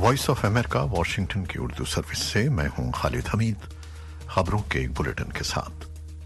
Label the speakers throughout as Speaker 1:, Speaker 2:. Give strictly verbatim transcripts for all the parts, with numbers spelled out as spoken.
Speaker 1: Voice of America Washington की Urdu service से मैं हूं खालिद हमीद। खबरों के एक बुलेटिन के साथ।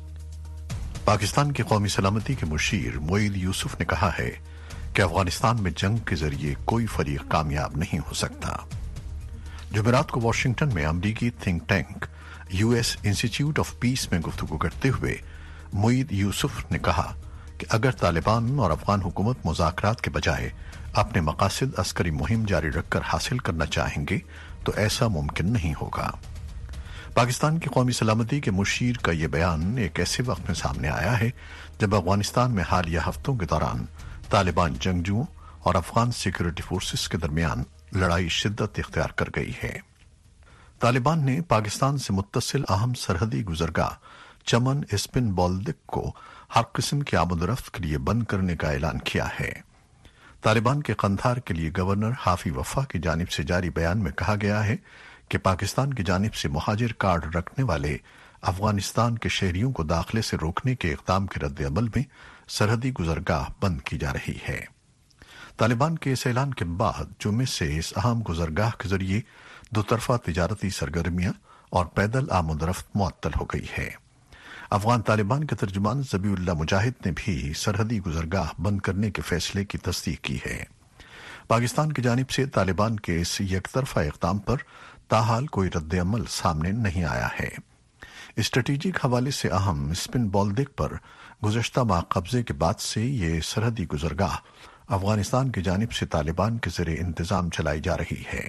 Speaker 1: पाकिस्तान की कौमी सलामती के मुशीर मोईद यूसुफ ने कहा है कि अफगानिस्तान में जंग के जरिए कोई फरीक कामयाब नहीं हो सकता। जुमेरात को वॉशिंगटन में अमरीकी think tank US Institute of Peace में गुफ्तगू करते हुए मोईद यूसुफ ने कहा कि अगर तालिबान और अफगान हुकूमत मुज़ाकरात के बजाय अपने मकासद अस्करी मुहिम जारी रखकर हासिल करना चाहेंगे तो ऐसा मुमकिन नहीं होगा। पाकिस्तान की कौमी सलामती के मुशीर का यह बयान एक ऐसे वक्त में सामने आया है जब अफगानिस्तान में हालिया हफ्तों के दौरान तालिबान जंगजुओं और अफगान सिक्योरिटी फोर्सेस के दरमियान लड़ाई शिद्दत इख्तियार कर गई है। तालिबान ने पाकिस्तान से मुत्तसिल अहम सरहदी गुजरगाह चमन स्पिन बोल्दिक को हर किस्म की आमदोरफ्त के लिए बंद करने का ऐलान किया है। तालिबान के कंधार के लिए गवर्नर हाफी वफा की जानिब से जारी बयान में कहा गया है कि पाकिस्तान की जानिब से मुहाजिर कार्ड रखने वाले अफगानिस्तान के शहरियों को दाखिले से रोकने के इक़दाम के रद्द अमल में सरहदी गुजरगाह बंद की जा रही है। तालिबान के इस ऐलान के बाद जुमे से इस अहम गुजरगाह के जरिए दोतरफा तिजारती सरगर्मियां और पैदल आमदरफ्त मुअत्तल हो गई है। अफगान तालिबान के तर्जुमान ज़बीउल्लाह मुजाहिद ने भी सरहदी गुजरगाह बंद करने के फैसले की तस्दीक की है। पाकिस्तान की जानिब से तालिबान के इस यकतरफा इक़दाम पर ताहाल कोई रद्द अमल सामने नहीं आया है। स्ट्रेटेजिक हवाले से अहम स्पिन बोल्दिक पर गुज़श्ता माह कब्जे के बाद से ये सरहदी गुजरगाह अफगानिस्तान की जानिब से तालिबान के ज़रिए इंतजाम चलाई जा रही है।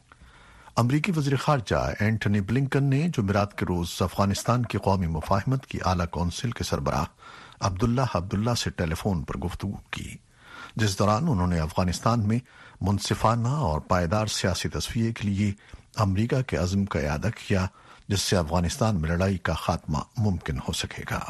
Speaker 1: अमरीकी वज़ीर ख़ारजा एंटनी ब्लिंकन ने जुमेरात के रोज अफगानिस्तान की कौमी मुफाहमत की आला कौंसिल के सरबराह अब्दुल्ला अब्दुल्ला से टेलीफोन पर गुफ्तगू की, जिस दौरान उन्होंने अफगानिस्तान में मुनसिफाना और पायदार सियासी तस्वीर के लिए अमरीका के अज़्म का इयादा किया, जिससे अफगानिस्तान में लड़ाई का खात्मा मुमकिन हो सकेगा।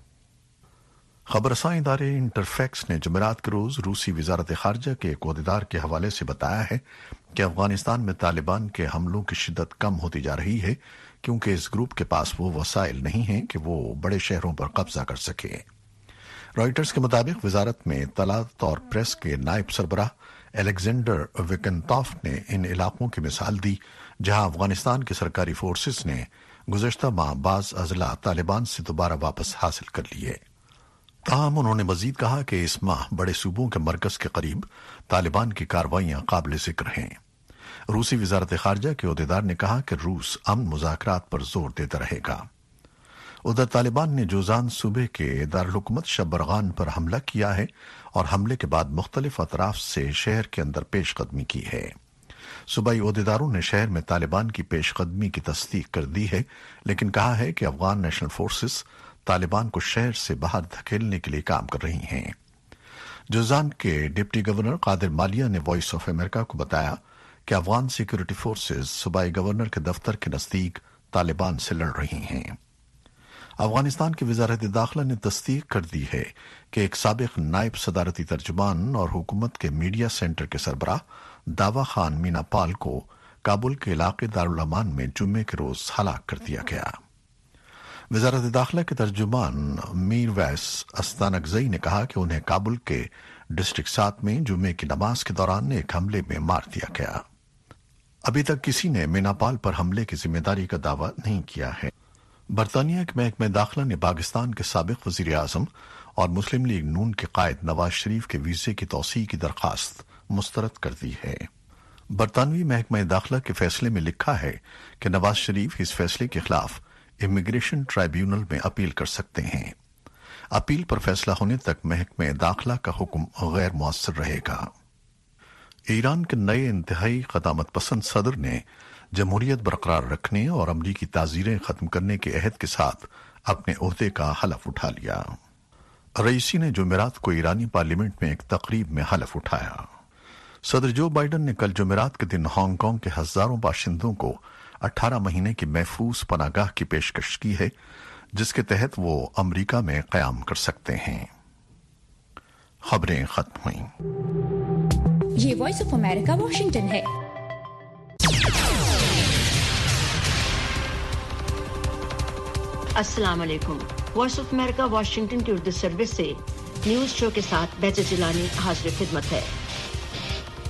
Speaker 1: खबरसां इदारे इंटरफैक्स ने जुमेरात के रोज रूसी वजारत खारजा के एक ओहदेदार के हवाले से बताया है कि अफगानिस्तान में तालिबान के हमलों की शिद्दत कम होती जा रही है क्योंकि इस ग्रुप के पास वो वसाइल नहीं हैं कि वो बड़े शहरों पर कब्जा कर सके। रॉयटर्स के मुताबिक वजारत में तलात और प्रेस के नायब सरबराह एलेक्जेंडर विकनतॉफ ने इन इलाकों की मिसाल दी जहां अफगानिस्तान की सरकारी फोर्सेस ने गुज़श्ता माह बाज अजला तालिबान से दोबारा वापस हासिल कर लिए। ताहम उन्होंने मजीद कहा कि इस माह बड़े सूबों के मरकज के करीब तालिबान की कार्रवाइयां काबिल जिक्र हैं। रूसी वजारत खारजा के ओहदेदार ने कहा कि रूस अमन मुज़ाकरात पर जोर देता रहेगा। उधर तालिबान ने जोजान सूबे के दारुल-हुकूमत शबरगान पर हमला किया है और हमले के बाद मुख्तलिफ अतराफ से शहर के अंदर पेशकदमी की है। सूबाई ओहदेदारों ने शहर में तालिबान की पेशकदमी की तस्दीक कर दी है, लेकिन कहा है कि अफगान नेशनल फोर्सेस तालिबान को शहर से बाहर धकेलने के लिए काम कर रही हैं। जोजान के डिप्टी गवर्नर कादिर मालिया ने वॉइस ऑफ अमेरिका को बताया कि अफगान सिक्योरिटी फोर्सेस सूबाई गवर्नर के दफ्तर के नजदीक तालिबान से लड़ रही हैं। अफगानिस्तान की वजारत दाखिला ने तस्दीक कर दी है कि एक साबिक नायब सदारती तर्जुमान और हुकूमत के मीडिया सेंटर के सरबराह दावा खान मीना पाल को काबुल के इलाके दारुल अमान में जुम्मे के रोज हलाक कर दिया गया। वजारत दाखिला के तर्जुमान मीर वैस अस्तानकजई ने कहा कि उन्हें काबुल के डिस्ट्रिक्ट सात में जुम्मे की नमाज के दौरान एक हमले में मार दिया गया। अभी तक किसी ने मीनापाल पर हमले की जिम्मेदारी का दावा नहीं किया है। बरतानिया के महकमा दाखिला ने पाकिस्तान के साबिक वजीर आजम और मुस्लिम लीग नून के कायद नवाज शरीफ के वीजे की तौसीह की दरखास्त मुस्तरद कर दी है। बरतानवी महकमा दाखिला के फैसले में लिखा है कि नवाज शरीफ इस फैसले के खिलाफ इमिग्रेशन ट्राइब्यूनल में अपील कर सकते हैं। अपील पर फैसला होने तक महकमे दाखिला का हुक्म गैर मुअस्सर रहेगा। ईरान के नए इंतहाई क़दामत पसंद सदर ने जमहूरियत बरकरार रखने और अमरीकी ताज़ीरें खत्म करने के अहद के साथ अपने ओहदे का हलफ उठा लिया। रईसी ने जुमेरात को ईरानी पार्लियामेंट में एक तकरीब में हलफ उठाया। सदर जो बाइडन ने कल जुमेरात के दिन हांगकांग के हजारों बाशिंदों को अठारह महीने की महफूज पनागाह की पेशकश की है, जिसके तहत वो अमरीका में कयाम कर सकते हैं। खबरें खत्म हुई।
Speaker 2: ये वॉइस ऑफ अमेरिका वॉशिंगटन है।
Speaker 3: अस्सलाम वालेकुम। वॉइस ऑफ अमेरिका वाशिंगटन की उर्दू सर्विस से न्यूज शो के साथ बेहतर जिलानी हाजिर खिदमत है।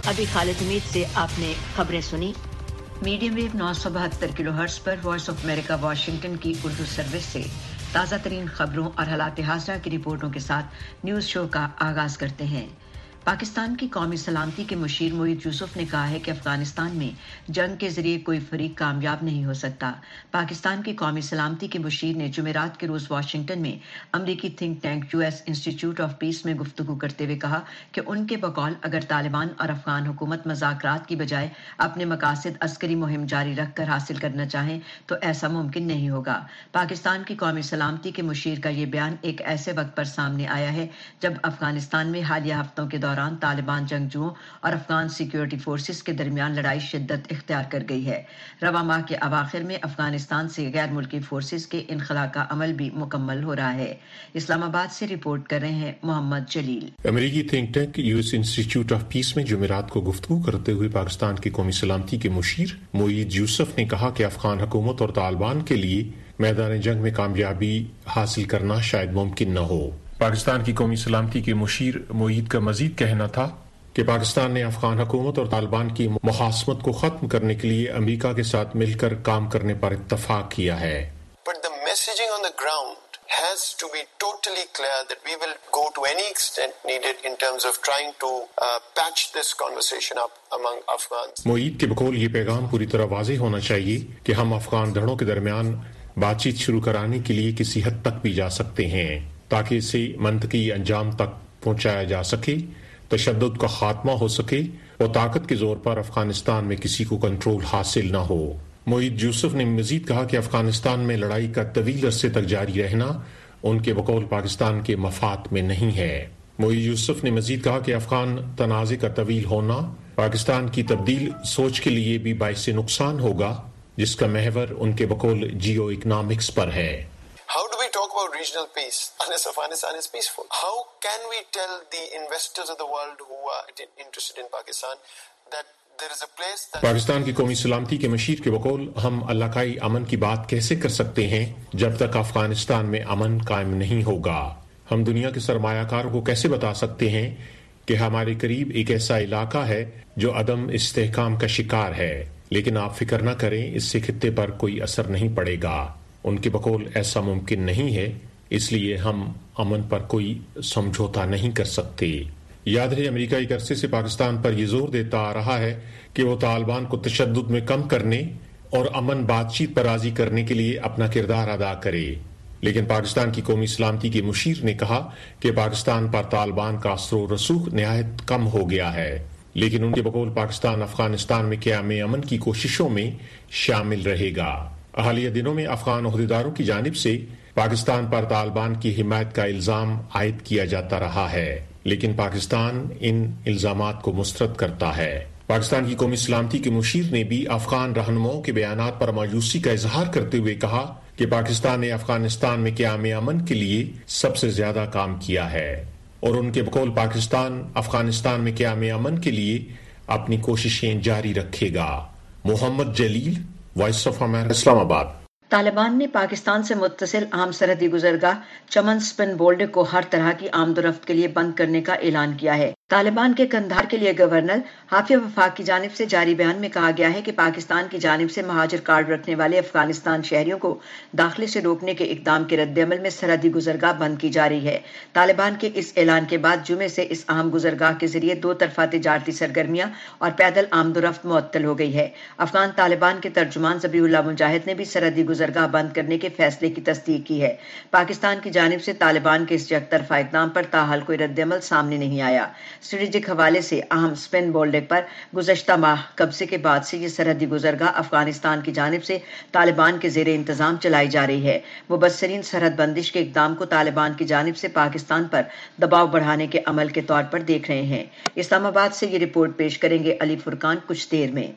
Speaker 3: अभी खालिद हमीद से आपने खबरें सुनी। मीडियम वेव नौ सौ बहत्तर किलो हर्ट्ज पर वॉइस ऑफ अमेरिका वाशिंगटन की उर्दू सर्विस से ताज़ा तरीन खबरों और हालात हाज़िरा की रिपोर्टों के साथ न्यूज़ शो का आगाज़ करते हैं। पाकिस्तान की कौमी सलामती के मुशीर मोईद यूसुफ ने कहा है कि अफगानिस्तान में जंग के जरिए कोई फरीक कामयाब नहीं हो सकता। पाकिस्तान की कौमी सलामती के मुशीर ने जुमेरात के रोज़ वाशिंगटन में अमरीकी think tank US Institute of Peace में गुफ्तगू करते हुए कहा कि उनके बकौल अगर तालिबान और अफगान हुकूमत मज़ाकरात की बजाय अपने मकासद अस्करी मुहिम जारी रख कर हासिल करना चाहें तो ऐसा मुमकिन नहीं होगा। पाकिस्तान की कौमी सलामती के मुशीर का ये बयान एक ऐसे वक्त पर सामने आया है जब अफगानिस्तान में हालिया हफ्तों के दौरान तालिबान जंगजुओं और अफगान सिक्योरिटी फोर्सेस के दरमियान लड़ाई शिद्दत इख्तियार कर गई है। रवा माह के अवाखिर में अफगानिस्तान से गैर मुल्की फोर्सेस के इनखला का अमल भी मुकम्मल हो रहा है। इस्लामाबाद से रिपोर्ट कर रहे हैं मोहम्मद जलील।
Speaker 4: अमेरिकी think tank US Institute of Peace में जुमेरात को गुफ्तगू करते हुए पाकिस्तान की कौमी सलामती के मुशीर मोईद यूसुफ ने कहा कि अफगान हुकूमत और तालिबान के लिए मैदान जंग में कामयाबी हासिल करना शायद मुमकिन न हो। पाकिस्तान की कौमी सलामती के मुशीर मोईद का मजीद कहना था कि पाकिस्तान ने अफगान हुकूमत और तालिबान की मुखासमत को खत्म करने के लिए अमेरिका के साथ मिलकर काम करने पर इत्तफाक किया है।
Speaker 5: But the messaging on the ground has to be totally clear that we will go to any extent needed in terms of trying to uh, patch this conversation up among Afghans.
Speaker 4: Moid के बकौल ये पैगाम पूरी तरह वाज़ेह होना चाहिए कि हम अफगान धड़ों के दरमियान बातचीत शुरू कराने के लिए किसी हद तक भी जा सकते हैं ताकि इसे मंतकी अंजाम तक पहुंचाया जा सके, तशद्दुद का खात्मा हो सके और ताकत के जोर पर अफगानिस्तान में किसी को कंट्रोल हासिल न हो। मोईद यूसुफ ने मजीद कहा कि अफगानिस्तान में लड़ाई का तवील अरसे तक जारी रहना उनके बकौल पाकिस्तान के मफाद में नहीं है। मोईद यूसुफ ने मजीद कहा कि अफगान तनाज़े का तवील होना पाकिस्तान की तब्दील सोच के लिए भी बाइस नुकसान होगा, जिसका महवर उनके बकौल जियो इकनॉमिक्स पर है।
Speaker 5: How do we talk about regional peace unless Afghanistan is peaceful? How can we tell the investors of the world who are interested in Pakistan that there is a place that
Speaker 4: Pakistan की कौमी सलामती के machine के बकौल हम इलाकाई अमन की बात कैसे कर सकते हैं जब तक अफगानिस्तान में अमन कायम नहीं होगा? हम दुनिया के सरमायाकारों को कैसे बता सकते हैं कि हमारे करीब एक ऐसा इलाका है जो अदम इस्तेहकाम का शिकार है, लेकिन आप फिक्र न करें, इससे खित्ते पर कोई असर नहीं पड़ेगा। उनके बकौल ऐसा मुमकिन नहीं है, इसलिए हम अमन पर कोई समझौता नहीं कर सकते। याद रहे, अमेरिका एक अरसे से पाकिस्तान पर यह जोर देता आ रहा है कि वो तालिबान को तशद्दुद में कम करने और अमन बातचीत पर राजी करने के लिए अपना किरदार अदा करे, लेकिन पाकिस्तान की कौमी सलामती के मुशीर ने कहा कि पाकिस्तान पर तालिबान का असर व रसूख निहायत कम हो गया है, लेकिन उनके बकौल पाकिस्तान अफगानिस्तान में क़याम अमन की कोशिशों में शामिल रहेगा। हालिया दिनों में अफगान ओहदेदारों की जानिब से पाकिस्तान पर तालिबान की हिमायत का इल्जाम आयद किया जाता रहा है, लेकिन पाकिस्तान इन इल्जामात को मुस्तरद करता है। पाकिस्तान की कौमी सलामती के मुशीर ने भी अफगान रहनुमाओं के बयानात पर मायूसी का इजहार करते हुए कहा कि पाकिस्तान ने अफगानिस्तान में क़याम अमन के लिए सबसे ज्यादा काम किया है और उनके बकौल पाकिस्तान अफगानिस्तान में क़याम अमन के लिए अपनी कोशिशें जारी रखेगा। Mohammad Jalil, voice of America, Islamabad.
Speaker 3: Taliban ने पाकिस्तान से मुत्तसिल अहम सरहदी गुजरगाह चमन स्पिन बोल्डर को हर तरह की आमदोरफ्त के लिए बंद करने का ऐलान किया है। तालिबान के कंधार के लिए गवर्नर हाफिज वफाक की जानिब से जारी बयान में कहा गया है कि पाकिस्तान की जानिब से महाजिर कार्ड रखने वाले अफगानिस्तान शहरियों को दाखिले से रोकने के इकदाम के रद्दअमल में सरहदी गुजरगाह बंद की जा रही है। तालिबान के इस ऐलान के बाद जुमे से इस अहम गुजरगाह के जरिए दो तरफा तिजारती सरगर्मियां और पैदल आमदोरफ्त मुअत्तल हो गई है। अफगान तालिबान के तर्जुमान ज़बीहुल्लाह मुजाहिद ने भी सरहदी गुजरगाह बंद करने के फैसले की तस्दीक की है। पाकिस्तान की जानिब से तालिबान के इस यकतरफा इकदाम पर ताहाल कोई रद्दअमल सामने नहीं आया। स्ट्रेटेजिक हवाले से अहम स्पिन बोल्डर पर गुज़श्ता माह कब्जे के बाद से ये सरहदी गुजरगाह अफगानिस्तान की जानिब से तालिबान के ज़ेरे इंतजाम चलाई जा रही है। मुबस्सरीन सरहद बंदिश के इकदाम को तालिबान की जानिब से पाकिस्तान पर दबाव बढ़ाने के अमल के तौर पर देख रहे हैं। इस्लामाबाद से ये रिपोर्ट पेश करेंगे अली फुरकान कुछ देर में।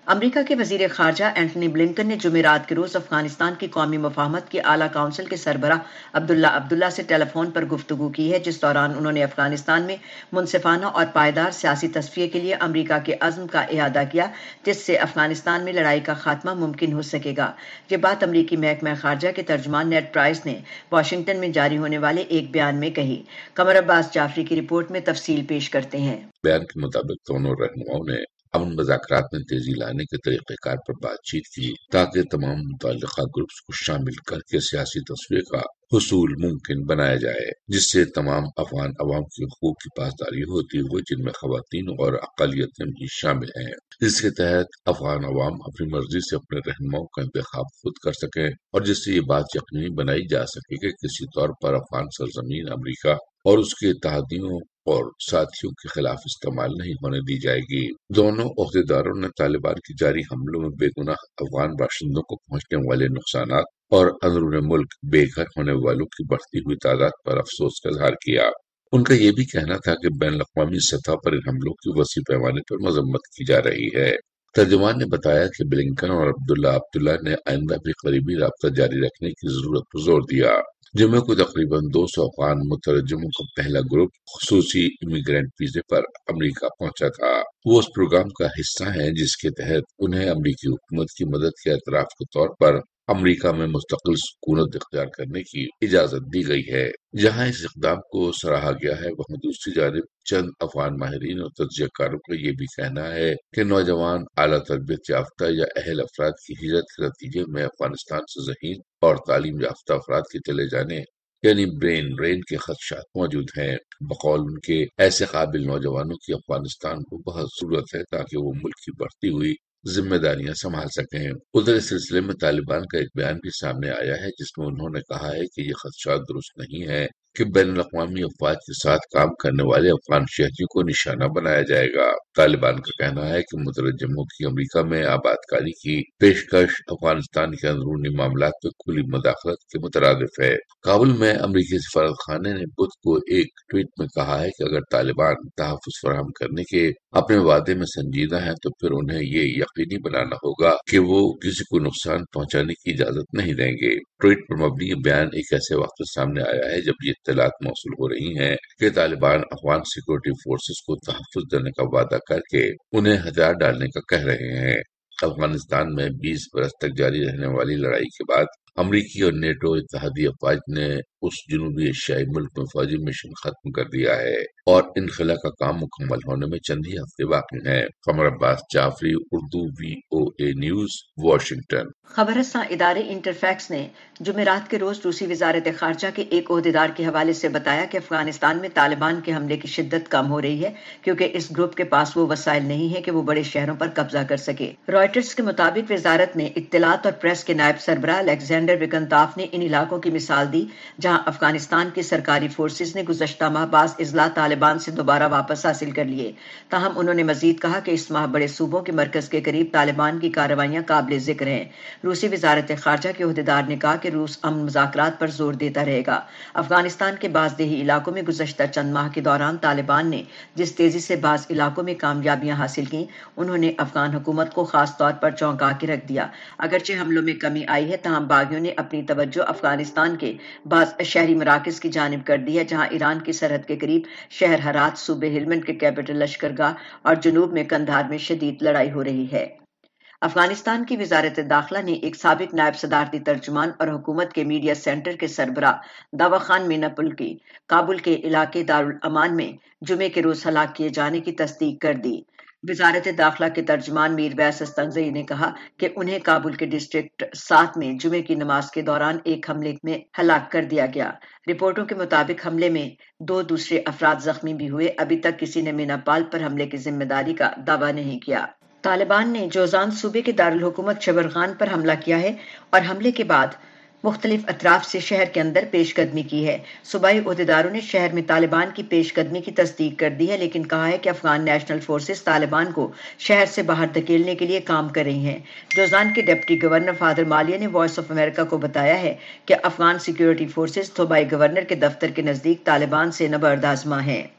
Speaker 3: امریکہ کے وزیر خارجہ اینٹنی بلنکن نے جمعرات کے روز افغانستان کی قومی مفاہمت کی اعلیٰ کونسل کے سربراہ عبداللہ عبداللہ سے ٹیلی فون پر گفتگو کی ہے، جس دوران انہوں نے افغانستان میں منصفانہ اور پائیدار سیاسی تصفیے کے لیے امریکہ کے عزم کا اعادہ کیا، جس سے افغانستان میں لڑائی کا خاتمہ ممکن ہو سکے گا۔ یہ بات امریکی محکمہ خارجہ کے ترجمان نیڈ پرائس نے واشنگٹن میں جاری ہونے والے ایک بیان میں کہی۔ قمر عباس جعفری کی رپورٹ میں تفصیل پیش کرتے ہیں۔
Speaker 6: بیان کے مطابق دونوں رہنماؤں نے امن مذاکرات میں تیزی لانے کے طریقہ کار پر بات چیت کی تاکہ تمام متعلقہ گروپس کو شامل کر کے سیاسی تصفیے کا حصول ممکن بنایا جائے، جس سے تمام افغان عوام کے حقوق کی پاسداری ہوتی ہوئے، جن میں خواتین اور اقلیتیں بھی شامل ہیں، جس کے تحت افغان عوام اپنی مرضی سے اپنے رہنماؤں کا انتخاب خود کر سکیں اور جس سے یہ بات یقینی بنائی جا سکے کہ کسی طور پر افغان سرزمین امریکہ اور اس کے اتحادیوں اور ساتھیوں کے خلاف استعمال نہیں ہونے دی جائے گی۔ دونوں عہدیداروں نے طالبان کی جاری حملوں میں بے گناہ افغان باشندوں کو پہنچنے والے نقصانات اور اندرون ملک بے گھر ہونے والوں کی بڑھتی ہوئی تعداد پر افسوس کا اظہار کیا۔ ان کا یہ بھی کہنا تھا کہ بین الاقوامی سطح پر ان حملوں کی وسیع پیمانے پر مذمت کی جا رہی ہے۔ ترجمان نے بتایا کہ بلنکن اور عبداللہ عبداللہ نے آئندہ بھی قریبی رابطہ جاری رکھنے کی ضرورت پر زور دیا۔ جمعے کو تقریباً دو سو افغان مترجموں کا پہلا گروپ خصوصی امیگرینٹ ویزے پر امریکہ پہنچا تھا۔ وہ اس پروگرام کا حصہ ہیں جس کے تحت انہیں امریکی حکومت کی مدد کے اعتراف کے طور پر امریکہ میں مستقل سکونت اختیار کرنے کی اجازت دی گئی ہے۔ جہاں اس اقدام کو سراہا گیا ہے، وہاں دوسری جانب چند افغان ماہرین اور تجزیہ کاروں کا یہ بھی کہنا ہے کہ نوجوان اعلیٰ تربیت یافتہ یا اہل افراد کی ہجرت کے نتیجے میں افغانستان سے ذہین اور تعلیم یافتہ افراد کے چلے جانے یعنی برین ڈرین کے خدشات موجود ہیں۔ بقول ان کے ایسے قابل نوجوانوں کی افغانستان کو بہت ضرورت ہے تاکہ وہ ملک کی بڑھتی ہوئی ذمہ داریاں سنبھال سکیں۔ ادھر اس سلسلے میں طالبان کا ایک بیان بھی سامنے آیا ہے جس میں انہوں نے کہا ہے کہ یہ خدشات درست نہیں ہے کہ بین الاقوامی افواج کے ساتھ کام کرنے والے افغان شہریوں کو نشانہ بنایا جائے گا۔ طالبان کا کہنا ہے کہ مترجموں کی امریکہ میں آباد کاری کی پیشکش افغانستان کے اندرونی معاملات میں کھلی مداخلت کے مترادف ہے۔ کابل میں امریکی سفارت خانے نے بدھ کو ایک ٹویٹ میں کہا ہے کہ اگر طالبان تحفظ فراہم کرنے کے اپنے وعدے میں سنجیدہ ہیں تو پھر انہیں یہ یقینی بنانا ہوگا کہ وہ کسی کو نقصان پہنچانے کی اجازت نہیں دیں گے۔ ٹویٹ پر مبنی یہ بیان ایک ایسے وقت سامنے آیا ہے جب یہ اطلاعات موصول ہو رہی ہیں کہ طالبان افغان سیکورٹی فورسز کو تحفظ دینے کا وعدہ کر کے انہیں ہتھیار ڈالنے کا کہہ رہے ہیں۔ افغانستان میں بیس برس تک جاری رہنے والی لڑائی کے بعد امریکی اور نیٹو اتحادی افواج نے اس جنوبی ایشیائی ملک میں فوجی مشن ختم کر دیا ہے اور انخلا کا کام مکمل ہونے میں چند ہی ہفتے باقی ہیں۔ Qamar Abbas Jafri, Urdu V O A news, Washington.
Speaker 3: خبر رساں ادارے انٹرفیکس نے جمعرات کے روز روسی وزارت خارجہ کے ایک عہدیدار کے حوالے سے بتایا کہ افغانستان میں طالبان کے حملے کی شدت کم ہو رہی ہے کیونکہ اس گروپ کے پاس وہ وسائل نہیں ہے کہ وہ بڑے شہروں پر قبضہ کر سکے۔ رائٹرز کے مطابق وزارت نے اطلاعات اور پریس کے نائب سربراہ الیگزینڈر وکنتاف نے ان علاقوں کی مثال دی جہاں افغانستان کی سرکاری فورسز نے گزشتہ ماہ بعض اضلاع طالبان سے دوبارہ واپس حاصل کر لیے۔ تاہم انہوں نے مزید کہا کہ اس ماہ بڑے صوبوں کے مرکز کے قریب طالبان کی کارروائیاں قابل ذکر ہیں۔ روسی وزارت خارجہ کے عہدیدار نے کہا کہ روس امن مذاکرات پر زور دیتا رہے گا۔ افغانستان کے بعض دیہی علاقوں میں گزشتہ چند ماہ کے دوران طالبان نے جس تیزی سے بعض علاقوں میں کامیابیاں حاصل کیں، انہوں نے افغان حکومت کو خاص طور پر چونکا کے رکھ دیا۔ اگرچہ حملوں میں کمی آئی ہے تاہم باغیوں نے اپنی توجہ افغانستان کے بعض شہری مراکز کی جانب کر دی ہے جہاں ایران کی سرحد کے قریب شہر ہرات، صوبے ہلمند کے کیپٹل لشکرگاہ اور جنوب میں قندھار میں شدید لڑائی ہو رہی ہے۔ افغانستان کی وزارت داخلہ نے ایک سابق نائب صدارتی ترجمان اور حکومت کے میڈیا سینٹر کے سربراہ داوا خان میناپل کی کابل کے علاقے دارالامان میں جمعے کے روز ہلاک کیے جانے کی تصدیق کر دی۔ وزارت داخلہ کے ترجمان میر ویس استنگزئی نے کہا کہ انہیں کابل کے ڈسٹرکٹ سات میں جمعے کی نماز کے دوران ایک حملے میں ہلاک کر دیا گیا۔ رپورٹوں کے مطابق حملے میں دو دوسرے افراد زخمی بھی ہوئے۔ ابھی تک کسی نے میناپال پر حملے کی ذمہ داری کا دعویٰ نہیں کیا۔ طالبان نے جوزان صوبے کے دارالحکومت شبرغان پر حملہ کیا ہے اور حملے کے بعد مختلف اطراف سے شہر کے اندر پیش قدمی کی ہے۔ صوبائی عہدیداروں نے شہر میں طالبان کی پیش قدمی کی تصدیق کر دی ہے لیکن کہا ہے کہ افغان نیشنل فورسز طالبان کو شہر سے باہر دھکیلنے کے لیے کام کر رہی ہیں۔ جوزان کے ڈپٹی گورنر فادر مالیہ نے وائس آف امریکہ کو بتایا ہے کہ افغان سیکیورٹی فورسز صوبائی گورنر کے دفتر کے نزدیک طالبان سے نبرد آزما ہیں۔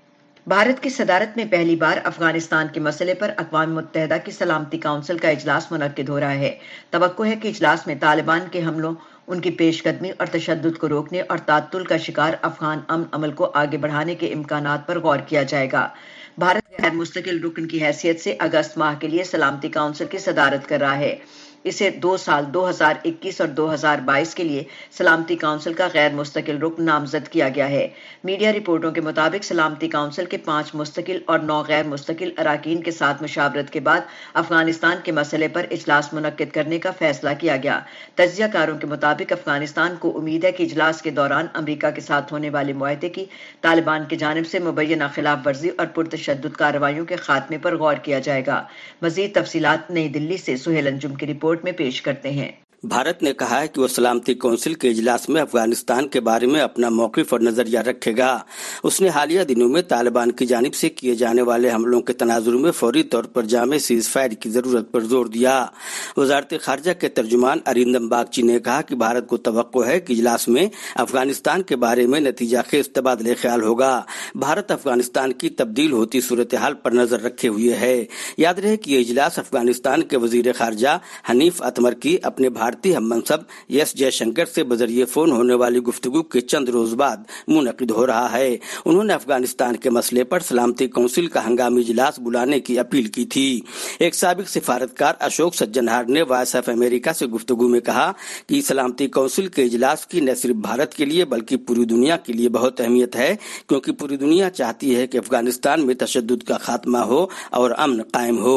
Speaker 3: بھارت کی صدارت میں پہلی بار افغانستان کے مسئلے پر اقوام متحدہ کی سلامتی کونسل کا اجلاس منعقد ہو رہا ہے۔ توقع ہے کہ اجلاس میں طالبان کے حملوں، ان کی پیش قدمی اور تشدد کو روکنے اور تعطل کا شکار افغان امن عمل کو آگے بڑھانے کے امکانات پر غور کیا جائے گا۔ بھارت غیر مستقل رکن کی حیثیت سے اگست ماہ کے لیے سلامتی کونسل کی صدارت کر رہا ہے۔ اسے دو سال دو ہزار اکیس اور دو ہزار بائیس کے لیے سلامتی کونسل کا غیر مستقل رکن نامزد کیا گیا ہے۔ میڈیا رپورٹوں کے مطابق سلامتی کونسل کے پانچ مستقل اور نو غیر مستقل اراکین کے ساتھ مشاورت کے بعد افغانستان کے مسئلے پر اجلاس منعقد کرنے کا فیصلہ کیا گیا۔ تجزیہ کاروں کے مطابق افغانستان کو امید ہے کہ اجلاس کے دوران امریکہ کے ساتھ ہونے والے معاہدے کی طالبان کی جانب سے مبینہ خلاف ورزی اور پرتشدد کارروائیوں کے خاتمے پر غور کیا جائے گا۔ مزید تفصیلات نئی دلی سے سہیل انجم کی رپورٹ میں پیش کرتے ہیں۔
Speaker 7: بھارت نے کہا ہے کہ وہ سلامتی کونسل کے اجلاس میں افغانستان کے بارے میں اپنا موقف اور نظریہ رکھے گا۔ اس نے حالیہ دنوں میں طالبان کی جانب سے کیے جانے والے حملوں کے تناظر میں فوری طور پر جامع سیز فائر کی ضرورت پر زور دیا۔ وزارت خارجہ کے ترجمان اریندم باگچی نے کہا کہ بھارت کو توقع ہے کہ اجلاس میں افغانستان کے بارے میں نتیجہ خیز تبادلہ خیال ہوگا۔ بھارت افغانستان کی تبدیل ہوتی صورتحال پر نظر رکھے ہوئے ہے۔ یاد رہے کہ یہ اجلاس افغانستان کے وزیر خارجہ حنیف اتمر کی اپنے بھارتی ہم منصب یس جے شنکر سے بذریعہ فون ہونے والی گفتگو کے چند روز بعد منعقد ہو رہا ہے۔ انہوں نے افغانستان کے مسئلے پر سلامتی کونسل کا ہنگامی اجلاس بلانے کی اپیل کی تھی۔ ایک سابق سفارتکار اشوک سجنہار نے وائس آف امریکہ سے گفتگو میں کہا کہ سلامتی کونسل کے اجلاس کی نہ صرف بھارت کے لیے بلکہ پوری دنیا کے لیے بہت اہمیت ہے، کیونکہ پوری دنیا چاہتی ہے کہ افغانستان میں تشدد کا خاتمہ ہو اور امن قائم ہو۔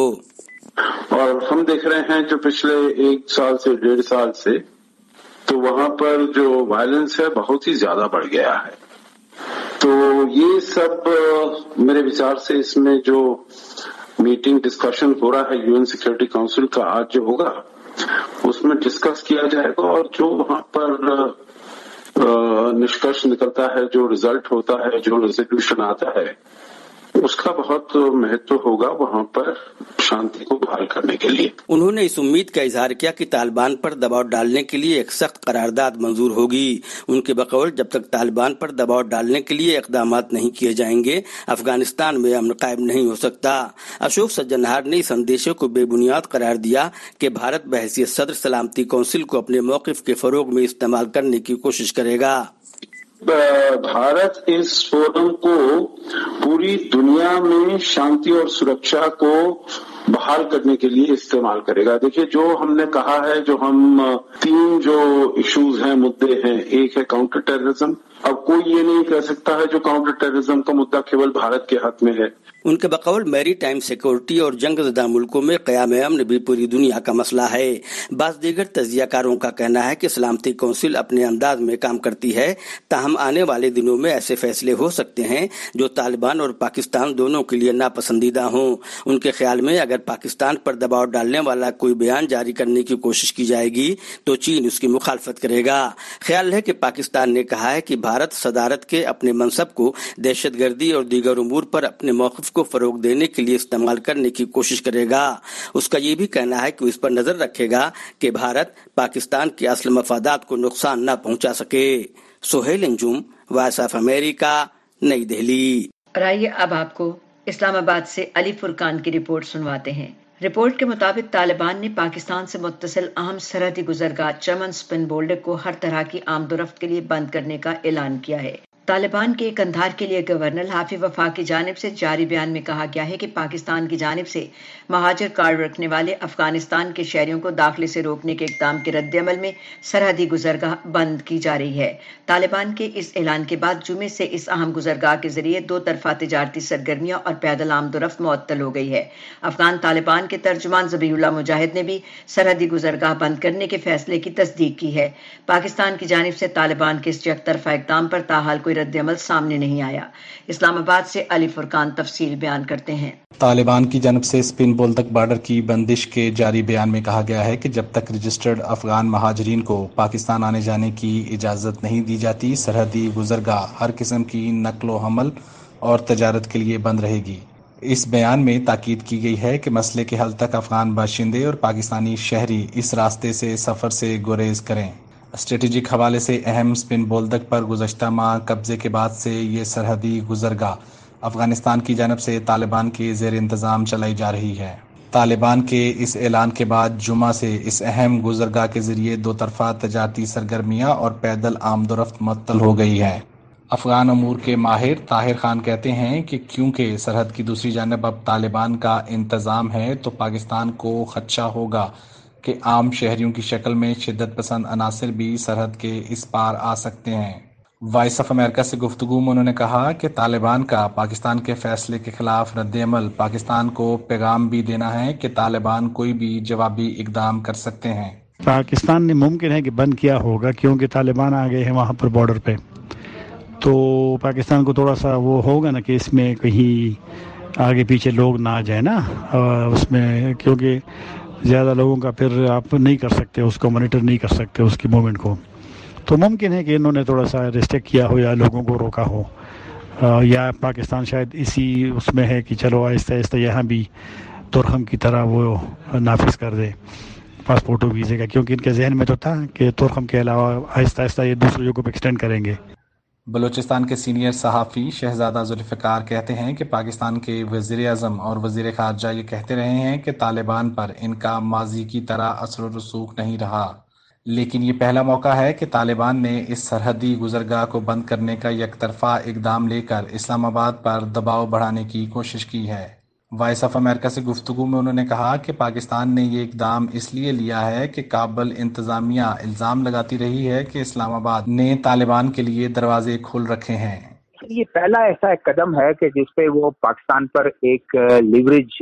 Speaker 8: اور ہم دیکھ رہے ہیں جو پچھلے ایک سال سے ڈیڑھ سال سے تو وہاں پر جو وائلنس ہے بہت ہی زیادہ بڑھ گیا ہے۔ تو یہ سب میرے وچار سے اس میں جو میٹنگ ڈسکشن ہو رہا ہے یو این سیکورٹی کونسل کا آج جو ہوگا اس میں ڈسکس کیا جائے گا، اور جو وہاں پر نشکرش نکلتا ہے، جو ریزلٹ ہوتا ہے، جو ریزولوشن آتا ہے، اس کا بہت مہتو ہوگا وہاں پر شانتی کو بحال کرنے کے لیے۔
Speaker 7: انہوں نے اس امید کا اظہار کیا کہ طالبان پر دباؤ ڈالنے کے لیے ایک سخت قرارداد منظور ہوگی۔ ان کے بقول جب تک طالبان پر دباؤ ڈالنے کے لیے اقدامات نہیں کیے جائیں گے افغانستان میں امن قائم نہیں ہو سکتا۔ اشوک سجنہار نے اس اندیشے کو بے بنیاد قرار دیا کہ بھارت بحیثیت صدر سلامتی کونسل کو اپنے موقف کے فروغ میں استعمال کرنے کی کوشش کرے گا۔
Speaker 8: بھارت اس فورم کو پوری دنیا میں شانتی اور سرکشا کو بحال کرنے کے لیے استعمال کرے گا۔ دیکھیے جو ہم نے کہا ہے، جو ہم تین جو ایشوز ہیں، مدعے ہیں، ایک ہے کاؤنٹر ٹیررزم۔ اب کوئی یہ نہیں کہہ سکتا ہے جو کاؤنٹر ٹیررزم کا مدعا کیول بھارت کے ہاتھ میں ہے۔
Speaker 7: ان کے بقول میری ٹائم سیکورٹی اور جنگ زدہ ملکوں میں قیام امن بھی پوری دنیا کا مسئلہ ہے۔ بعض دیگر تجزیہ کاروں کا کہنا ہے کہ سلامتی کونسل اپنے انداز میں کام کرتی ہے، تاہم آنے والے دنوں میں ایسے فیصلے ہو سکتے ہیں جو طالبان اور پاکستان دونوں کے لیے ناپسندیدہ ہوں۔ ان کے خیال میں اگر پاکستان پر دباؤ ڈالنے والا کوئی بیان جاری کرنے کی کوشش کی جائے گی تو چین اس کی مخالفت کرے گا۔ خیال ہے کہ پاکستان نے کہا ہے کہ بھارت صدارت کے اپنے منصب کو دہشت گردی اور دیگر امور پر اپنے موقف کو فروغ دینے کے لیے استعمال کرنے کی کوشش کرے گا۔ اس کا یہ بھی کہنا ہے کہ اس پر نظر رکھے گا کہ بھارت پاکستان کے اصل مفادات کو نقصان نہ پہنچا سکے۔ Sohail Anjum, voice of America, نئی دہلی۔
Speaker 3: اور آئیے اب آپ کو اسلام آباد سے علی فرقان کی رپورٹ سنواتے ہیں۔ رپورٹ کے مطابق طالبان نے پاکستان سے متصل اہم سرحدی گزرگاہ چمن سپن بولڈر کو ہر طرح کی آمد و رفت کے لیے بند کرنے کا اعلان کیا ہے۔ طالبان کے قندھار کے لیے گورنر حافظ وفاق کی جانب سے جاری بیان میں کہا گیا ہے کہ پاکستان کی جانب سے مہاجر کارڈ رکھنے والے افغانستان کے شہریوں کو داخلے سے روکنے کے اقدام کے رد عمل میں سرحدی گزرگاہ بند کی جا رہی ہے۔ طالبان کے اس اعلان کے بعد جمعے سے اس اہم گزرگاہ کے ذریعے دو طرفہ تجارتی سرگرمیاں اور پیدل آمد و رفت معطل ہو گئی ہے۔ افغان طالبان کے ترجمان ذبیح اللہ مجاہد نے بھی سرحدی گزرگاہ بند کرنے کے فیصلے کی تصدیق کی ہے۔ پاکستان کی جانب سے طالبان کے اس یک طرفہ اقدام پر تاحال کوئی رد عمل سامنے نہیں آیا۔ اسلام آباد سے علی فرقان تفصیل بیان کرتے ہیں۔
Speaker 9: طالبان کی جانب سے سپن بولدک بارڈر کی بندش کے جاری بیان میں کہا گیا ہے کہ جب تک رجسٹرڈ افغان مہاجرین کو پاکستان آنے جانے کی اجازت نہیں دی جاتی، سرحدی گزرگاہ ہر قسم کی نقل و حمل اور تجارت کے لیے بند رہے گی۔ اس بیان میں تاکید کی گئی ہے کہ مسئلے کے حل تک افغان باشندے اور پاکستانی شہری اس راستے سے سفر سے گریز کریں۔ اسٹریٹجک حوالے سے اہم سپن بولدک پر گزشتہ ماہ قبضے کے بعد سے یہ سرحدی گزرگاہ افغانستان کی جانب سے طالبان کے زیر انتظام چلائی جا رہی ہے۔ طالبان کے اس اعلان کے بعد جمعہ سے اس اہم گزرگاہ کے ذریعے دو طرفہ تجارتی سرگرمیاں اور پیدل آمد و رفت معطل ہو گئی ہے۔ افغان امور کے ماہر طاہر خان کہتے ہیں کہ کیونکہ سرحد کی دوسری جانب اب طالبان کا انتظام ہے تو پاکستان کو خدشہ ہوگا کہ عام شہریوں کی شکل میں شدت پسند عناصر بھی سرحد کے اس پار آ سکتے ہیں۔ وائس آف امریکہ سے گفتگو میں انہوں نے کہا کہ طالبان کا پاکستان کے فیصلے کے خلاف رد عمل پاکستان کو پیغام بھی دینا ہے کہ طالبان کوئی بھی جوابی اقدام کر سکتے ہیں۔
Speaker 10: پاکستان نے ممکن ہے کہ بند کیا ہوگا کیونکہ طالبان آ گئے ہیں وہاں پر بارڈر پہ، تو پاکستان کو تھوڑا سا وہ ہوگا نا کہ اس میں کہیں آگے پیچھے لوگ نہ آ جائیں نا اس میں، کیونکہ زیادہ لوگوں کا پھر آپ نہیں کر سکتے، اس کو مانیٹر نہیں کر سکتے اس کی موومنٹ کو، تو ممکن ہے کہ انہوں نے تھوڑا سا ریسٹرکٹ کیا ہو یا لوگوں کو روکا ہو، یا پاکستان شاید اسی اس میں ہے کہ چلو آہستہ آہستہ یہاں بھی ترخم کی طرح وہ نافذ کر دے پاسپورٹ و ویزے کا، کیونکہ ان کے ذہن میں تو تھا کہ ترخم کے علاوہ آہستہ آہستہ یہ دوسرے جگہوں پہ ایکسٹینڈ کریں گے۔
Speaker 9: بلوچستان کے سینئر صحافی شہزادہ ذوالفقار کہتے ہیں کہ پاکستان کے وزیر اعظم اور وزیر خارجہ یہ کہتے رہے ہیں کہ طالبان پر ان کا ماضی کی طرح اثر و رسوخ نہیں رہا، لیکن یہ پہلا موقع ہے کہ طالبان نے اس سرحدی گزرگاہ کو بند کرنے کا یک طرفہ اقدام لے کر اسلام آباد پر دباؤ بڑھانے کی کوشش کی ہے۔ وائس آف امریکہ سے گفتگو میں انہوں نے کہا کہ پاکستان نے یہ اقدام اس لیے لیا ہے کہ کابل انتظامیہ الزام لگاتی رہی ہے کہ اسلام آباد نے طالبان کے لیے دروازے کھول رکھے ہیں۔
Speaker 11: یہ پہلا ایسا ایک قدم ہے کہ جس پہ وہ پاکستان پر ایک لیوریج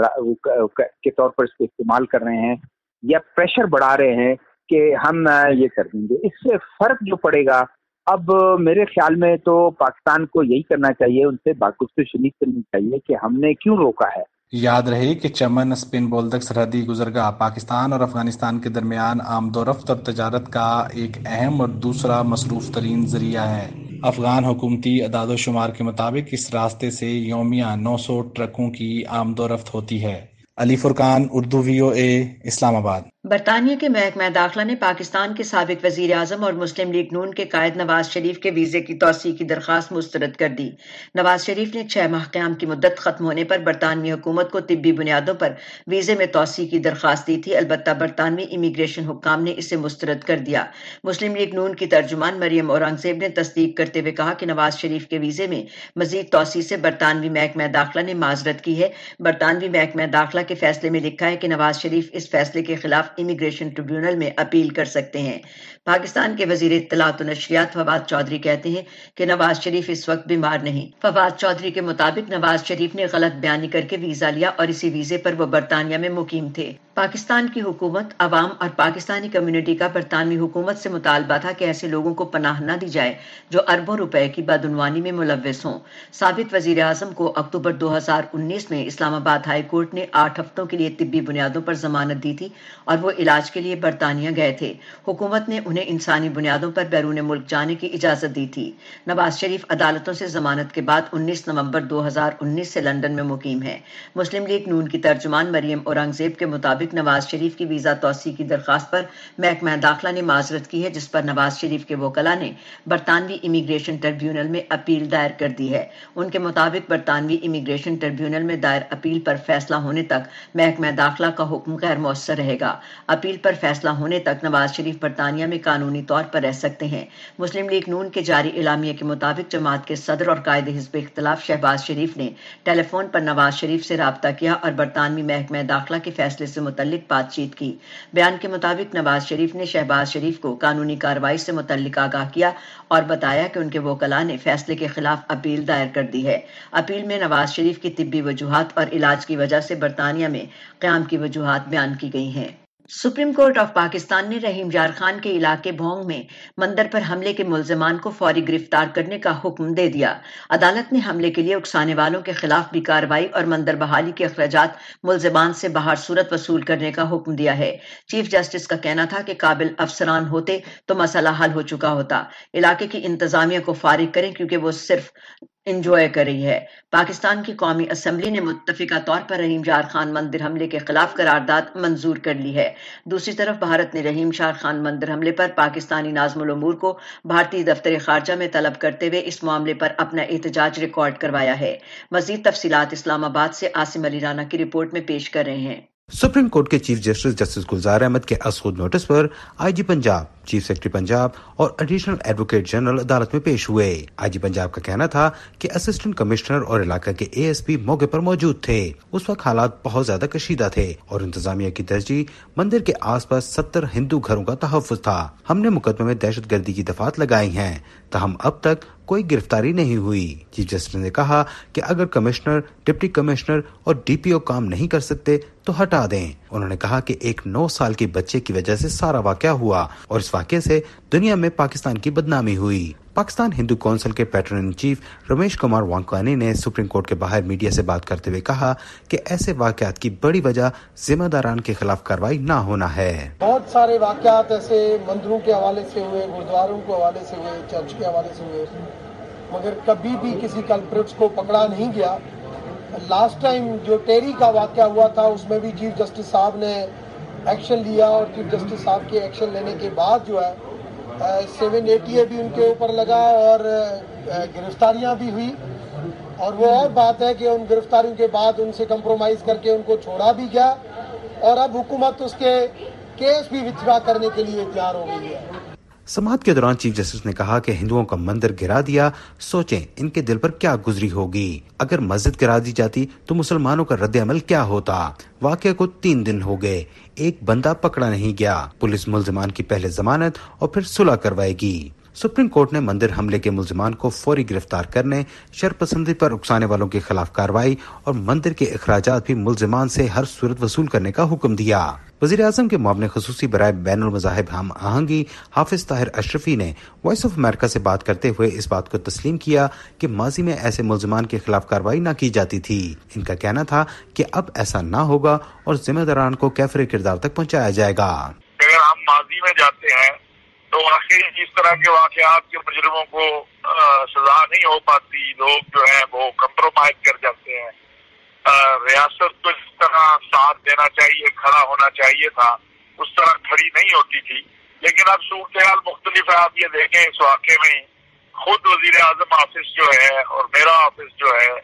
Speaker 11: کے طور پر اس کو استعمال کر رہے ہیں یا پریشر بڑھا رہے ہیں کہ ہم یہ کر دیں گے۔ اس سے فرق جو پڑے گا، اب میرے خیال میں تو پاکستان کو یہی کرنا چاہیے، ان سے بات گفتگو شنید کرنی چاہیے کہ ہم نے کیوں روکا ہے۔
Speaker 9: یاد رہے کہ چمن اسپن بولدک سرحدی گزرگاہ پاکستان اور افغانستان کے درمیان آمد و رفت اور تجارت کا ایک اہم اور دوسرا مصروف ترین ذریعہ ہے۔ افغان حکومتی اعداد و شمار کے مطابق اس راستے سے یومیہ نو سو ٹرکوں کی آمد و رفت ہوتی ہے۔ علی فرقان، اردو وی او اے، اسلام آباد۔
Speaker 3: برطانیہ کے محکمہ داخلہ نے پاکستان کے سابق وزیر اعظم اور مسلم لیگ نون کے قائد نواز شریف کے ویزے کی توسیع کی درخواست مسترد کر دی۔ نواز شریف نے چھ ماہ قیام کی مدت ختم ہونے پر برطانوی حکومت کو طبی بنیادوں پر ویزے میں توسیع کی درخواست دی تھی، البتہ برطانوی امیگریشن حکام نے اسے مسترد کر دیا۔ مسلم لیگ نون کی ترجمان مریم اورنگزیب نے تصدیق کرتے ہوئے کہا کہ نواز شریف کے ویزے میں مزید توسیع سے برطانوی محکمہ داخلہ نے معذرت کی ہے۔ برطانوی محکمہ داخلہ کے فیصلے میں لکھا ہے کہ نواز شریف اس فیصلے کے خلاف امیگریشن ٹریبیونل میں اپیل کر سکتے ہیں۔ پاکستان کے وزیر اطلاعات و نشریات فواد چودھری کہتے ہیں کہ نواز شریف اس وقت بیمار نہیں۔ فواد چودھری کے مطابق نواز شریف نے غلط بیانی کر کے ویزا لیا اور اسی ویزے پر وہ برطانیہ میں مقیم تھے۔ پاکستان کی حکومت، عوام اور پاکستانی کمیونٹی کا برطانوی حکومت سے مطالبہ تھا کہ ایسے لوگوں کو پناہ نہ دی جائے جو اربوں روپے کی بدعنوانی میں ملوث ہوں۔ سابق وزیر اعظم کو اکتوبر دو ہزار انیس میں اسلام آباد ہائی کورٹ نے آٹھ ہفتوں کے لیے طبی بنیادوں پر ضمانت دی تھی اور وہ علاج کے لیے برطانیہ گئے تھے۔ حکومت نے انہیں انسانی بنیادوں پر بیرون ملک جانے کی اجازت دی تھی۔ نواز شریف عدالتوں سے ضمانت کے بعد انیس نومبر دو ہزار انیس سے لندن میں مقیم ہے۔ مسلم لیگ نون کی ترجمان مریم اورنگزیب کے مطابق نواز شریف کی ویزا توسیع کی درخواست پر محکمہ داخلہ نے معذرت کی ہے، جس پر نواز شریف کے وکلاء نے برطانوی امیگریشن ٹریبیونل میں اپیل دائر کر دی ہے۔ ان کے مطابق برطانوی امیگریشن ٹریبیونل میں دائر اپیل پر فیصلہ ہونے تک محکمہ داخلہ کا حکم غیر مؤثر رہے گا۔ اپیل پر فیصلہ ہونے تک نواز شریف برطانیہ میں قانونی طور پر رہ سکتے ہیں۔ مسلم لیگ نون کے جاری اعلامیے کے مطابق جماعت کے صدر اور قائد حزب اختلاف شہباز شریف نے ٹیلی فون پر نواز شریف سے رابطہ کیا اور برطانوی محکمہ داخلہ کے فیصلے سے متعلق بات چیت کی۔ بیان کے مطابق نواز شریف نے شہباز شریف کو قانونی کارروائی سے متعلق آگاہ کیا اور بتایا کہ ان کے وکلاء نے فیصلے کے خلاف اپیل دائر کر دی ہے۔ اپیل میں نواز شریف کی طبی وجوہات اور علاج کی وجہ سے برطانیہ میں قیام کی وجوہات بیان کی گئی ہیں۔ سپریم کورٹ آف پاکستان نے رحیم یار خان کے علاقے بھونگ میں مندر پر حملے کے ملزمان کو فوری گرفتار کرنے کا حکم دے دیا۔ عدالت نے حملے کے لیے اکسانے والوں کے خلاف بھی کارروائی اور مندر بحالی کے اخراجات ملزمان سے بہر صورت وصول کرنے کا حکم دیا ہے۔ چیف جسٹس کا کہنا تھا کہ قابل افسران ہوتے تو مسئلہ حل ہو چکا ہوتا۔ علاقے کی انتظامیہ کو فارغ کریں کیونکہ وہ صرف انجوائے کر رہی ہے۔ پاکستان کی قومی اسمبلی نے متفقہ طور پر رحیم یار خان مندر حملے کے خلاف قرارداد منظور کر لی ہے۔ دوسری طرف بھارت نے رحیم یار خان مندر حملے پر پاکستانی ناظم الامور کو بھارتی دفتر خارجہ میں طلب کرتے ہوئے اس معاملے پر اپنا احتجاج ریکارڈ کروایا ہے۔ مزید تفصیلات اسلام آباد سے عاصم علی رانا کی رپورٹ میں پیش کر رہے ہیں۔
Speaker 12: سپریم کورٹ کے chief justice justice Gulzar Ahmed کے از خود نوٹس پر I G Punjab, chief secretary Punjab اور ایڈیشنل ایڈوکیٹ جنرل عدالت میں پیش ہوئے۔ آئی جی پنجاب کا کہنا تھا کہ اسسٹنٹ کمشنر اور علاقہ کے اے ایس پی موقع پر موجود تھے۔ اس وقت حالات بہت زیادہ کشیدہ تھے اور انتظامیہ کی ترجیح مندر کے آس پاس ستر ہندو گھروں کا تحفظ تھا۔ ہم نے مقدمے میں دہشت گردی کی دفعات لگائی ہیں، تاہم اب تک کوئی گرفتاری نہیں ہوئی۔ چیف جسٹس نے کہا کہ اگر کمشنر، ڈپٹی کمشنر اور ڈی پی او کام نہیں کر سکتے تو ہٹا دیں۔ انہوں نے کہا کہ ایک نو سال کے بچے کی وجہ سے سارا واقعہ ہوا اور اس واقعے سے دنیا میں پاکستان کی بدنامی ہوئی۔ پاکستان ہندو کونسل کے patron in chief Ramesh Kumar Vankwani نے سپریم کورٹ کے باہر میڈیا سے بات کرتے ہوئے کہا کہ ایسے واقعات کی بڑی وجہ ذمہ داران کے خلاف کارروائی نہ ہونا ہے۔
Speaker 13: بہت سارے واقعات ایسے مندروں کے حوالے سے ہوئے، گردواروں کے حوالے سے ہوئے، چرچ کے حوالے سے ہوئے، مگر کبھی بھی کسی کلپریٹس کو پکڑا نہیں گیا۔ لاسٹ ٹائم جو ٹیری کا واقعہ ہوا تھا اس میں بھی چیف جسٹس صاحب نے ایکشن لیا اور چیف جسٹس صاحب کے ایکشن لینے کے بعد جو ہے سیون ایٹی اے بھی ان کے اوپر لگا اور گرفتاریاں بھی ہوئی، اور وہ اور بات ہے کہ ان گرفتاریوں کے بعد ان سے کمپرومائز کر کے ان کو چھوڑا بھی گیا اور اب حکومت اس کے کیس بھی وتھڈرا کرنے کے لیے تیار ہو گئی ہے۔
Speaker 12: سماعت کے دوران چیف جسٹس نے کہا کہ ہندوؤں کا مندر گرا دیا، سوچیں ان کے دل پر کیا گزری ہوگی۔ اگر مسجد گرا دی جاتی تو مسلمانوں کا رد عمل کیا ہوتا۔ واقعہ کو تین دن ہو گئے، ایک بندہ پکڑا نہیں گیا۔ پولیس ملزمان کی پہلے ضمانت اور پھر صلح کروائے گی۔ سپریم کورٹ نے مندر حملے کے ملزمان کو فوری گرفتار کرنے، شرپسندی پر اکسانے والوں کے خلاف کارروائی اور مندر کے اخراجات بھی ملزمان سے ہر صورت وصول کرنے کا حکم دیا۔ وزیر اعظم کے معاون خصوصی برائے بین المذاہب ہم آہنگی حافظ طاہر اشرفی نے وائس آف امریکہ سے بات کرتے ہوئے اس بات کو تسلیم کیا کہ ماضی میں ایسے ملزمان کے خلاف کارروائی نہ کی جاتی تھی۔ ان کا کہنا تھا کہ اب ایسا نہ ہوگا اور ذمہ داران کو کیفر کردار تک پہنچایا جائے گا۔
Speaker 14: اگر ہم ماضی میں جاتے ہیں تو واقعی اس طرح کے واقعات کے مجرموں کو سزا نہیں ہو پاتی، لوگ جو ہیں وہ کمپرومائز کر جاتے ہیں۔ ریاست کو جس طرح ساتھ دینا چاہیے، کھڑا ہونا چاہیے تھا، اس طرح کھڑی نہیں ہوتی تھی، لیکن اب صورتحال مختلف ہے۔ آپ یہ دیکھیں اس واقعے میں خود وزیر اعظم آفس جو ہے اور میرا آفس جو ہے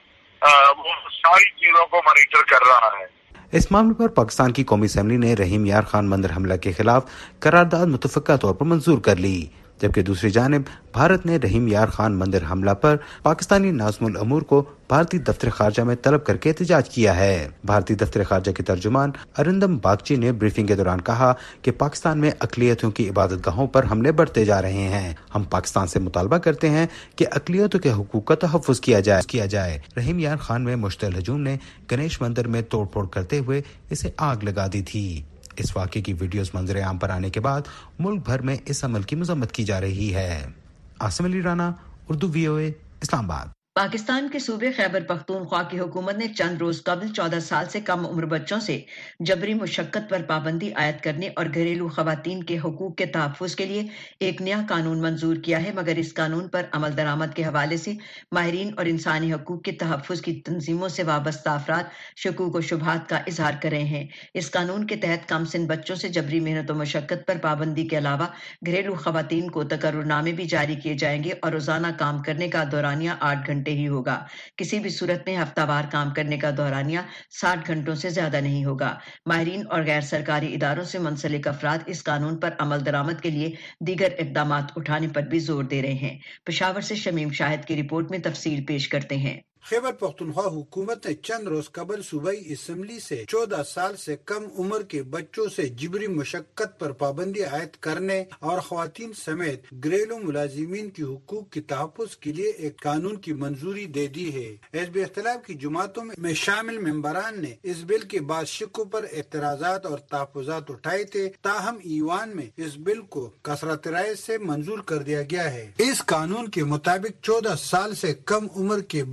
Speaker 14: وہ ساری چیزوں کو مانیٹر کر رہا ہے۔
Speaker 12: اس معاملے پر پاکستان کی قومی اسمبلی نے رحیم یار خان مندر حملہ کے خلاف قرارداد متفقہ طور پر منظور کر لی، جبکہ دوسری جانب بھارت نے رحیم یار خان مندر حملہ پر پاکستانی ناظم الامور کو بھارتی دفتر خارجہ میں طلب کر کے احتجاج کیا ہے۔ بھارتی دفتر خارجہ کے ترجمان ارندم باگچی نے بریفنگ کے دوران کہا کہ پاکستان میں اقلیتوں کی عبادت گاہوں پر حملے بڑھتے جا رہے ہیں۔ ہم پاکستان سے مطالبہ کرتے ہیں کہ اقلیتوں کے حقوق کا تحفظ کیا جائے کیا جائے رحیم یار خان میں مشتعل ہجوم نے گنیش مندر میں توڑ پھوڑ کرتے ہوئے اسے آگ لگا دی تھی۔ اس واقعے کی ویڈیوز منظر عام پر آنے کے بعد ملک بھر میں اس عمل کی مذمت کی جا رہی ہے۔ عاصم علی رانا، اردو وی او اے، اسلام آباد۔
Speaker 3: پاکستان کے صوبے خیبر پختونخوا کی حکومت نے چند روز قبل چودہ سال سے کم عمر بچوں سے جبری مشقت پر پابندی عائد کرنے اور گھریلو خواتین کے حقوق کے تحفظ کے لیے ایک نیا قانون منظور کیا ہے، مگر اس قانون پر عمل درآمد کے حوالے سے ماہرین اور انسانی حقوق کے تحفظ کی تنظیموں سے وابستہ افراد شکوک و شبہات کا اظہار کر رہے ہیں۔ اس قانون کے تحت کم سن بچوں سے جبری محنت و مشقت پر پابندی کے علاوہ گھریلو خواتین کو تقرر نامے بھی جاری کیے جائیں گے اور روزانہ کام کرنے کا دورانیہ آٹھ گھنٹے ہی ہوگا۔ کسی بھی صورت میں ہفتہ وار کام کرنے کا دورانیہ ساٹھ گھنٹوں سے زیادہ نہیں ہوگا۔ ماہرین اور غیر سرکاری اداروں سے منسلک افراد اس قانون پر عمل درآمد کے لیے دیگر اقدامات اٹھانے پر بھی زور دے رہے ہیں۔ پشاور سے شمیم شاہد کی رپورٹ میں تفصیل پیش کرتے ہیں۔
Speaker 15: خیبر پختونخوا حکومت نے چند روز قبل صوبائی اسمبلی سے چودہ سال سے کم عمر کے بچوں سے جبری مشقت پر پابندی عائد کرنے اور خواتین سمیت گھریلو ملازمین کی حقوق کے تحفظ کے لیے ایک قانون کی منظوری دے دی ہے۔ حزب اختلاف کی جماعتوں میں شامل ممبران نے اس بل کے بعد شکوں پر اعتراضات اور تحفظات اٹھائے تھے، تاہم ایوان میں اس بل کو کثرت رائے سے منظور کر دیا گیا ہے۔ اس قانون کے مطابق چودہ سال سے کم عمر کے بچوں سے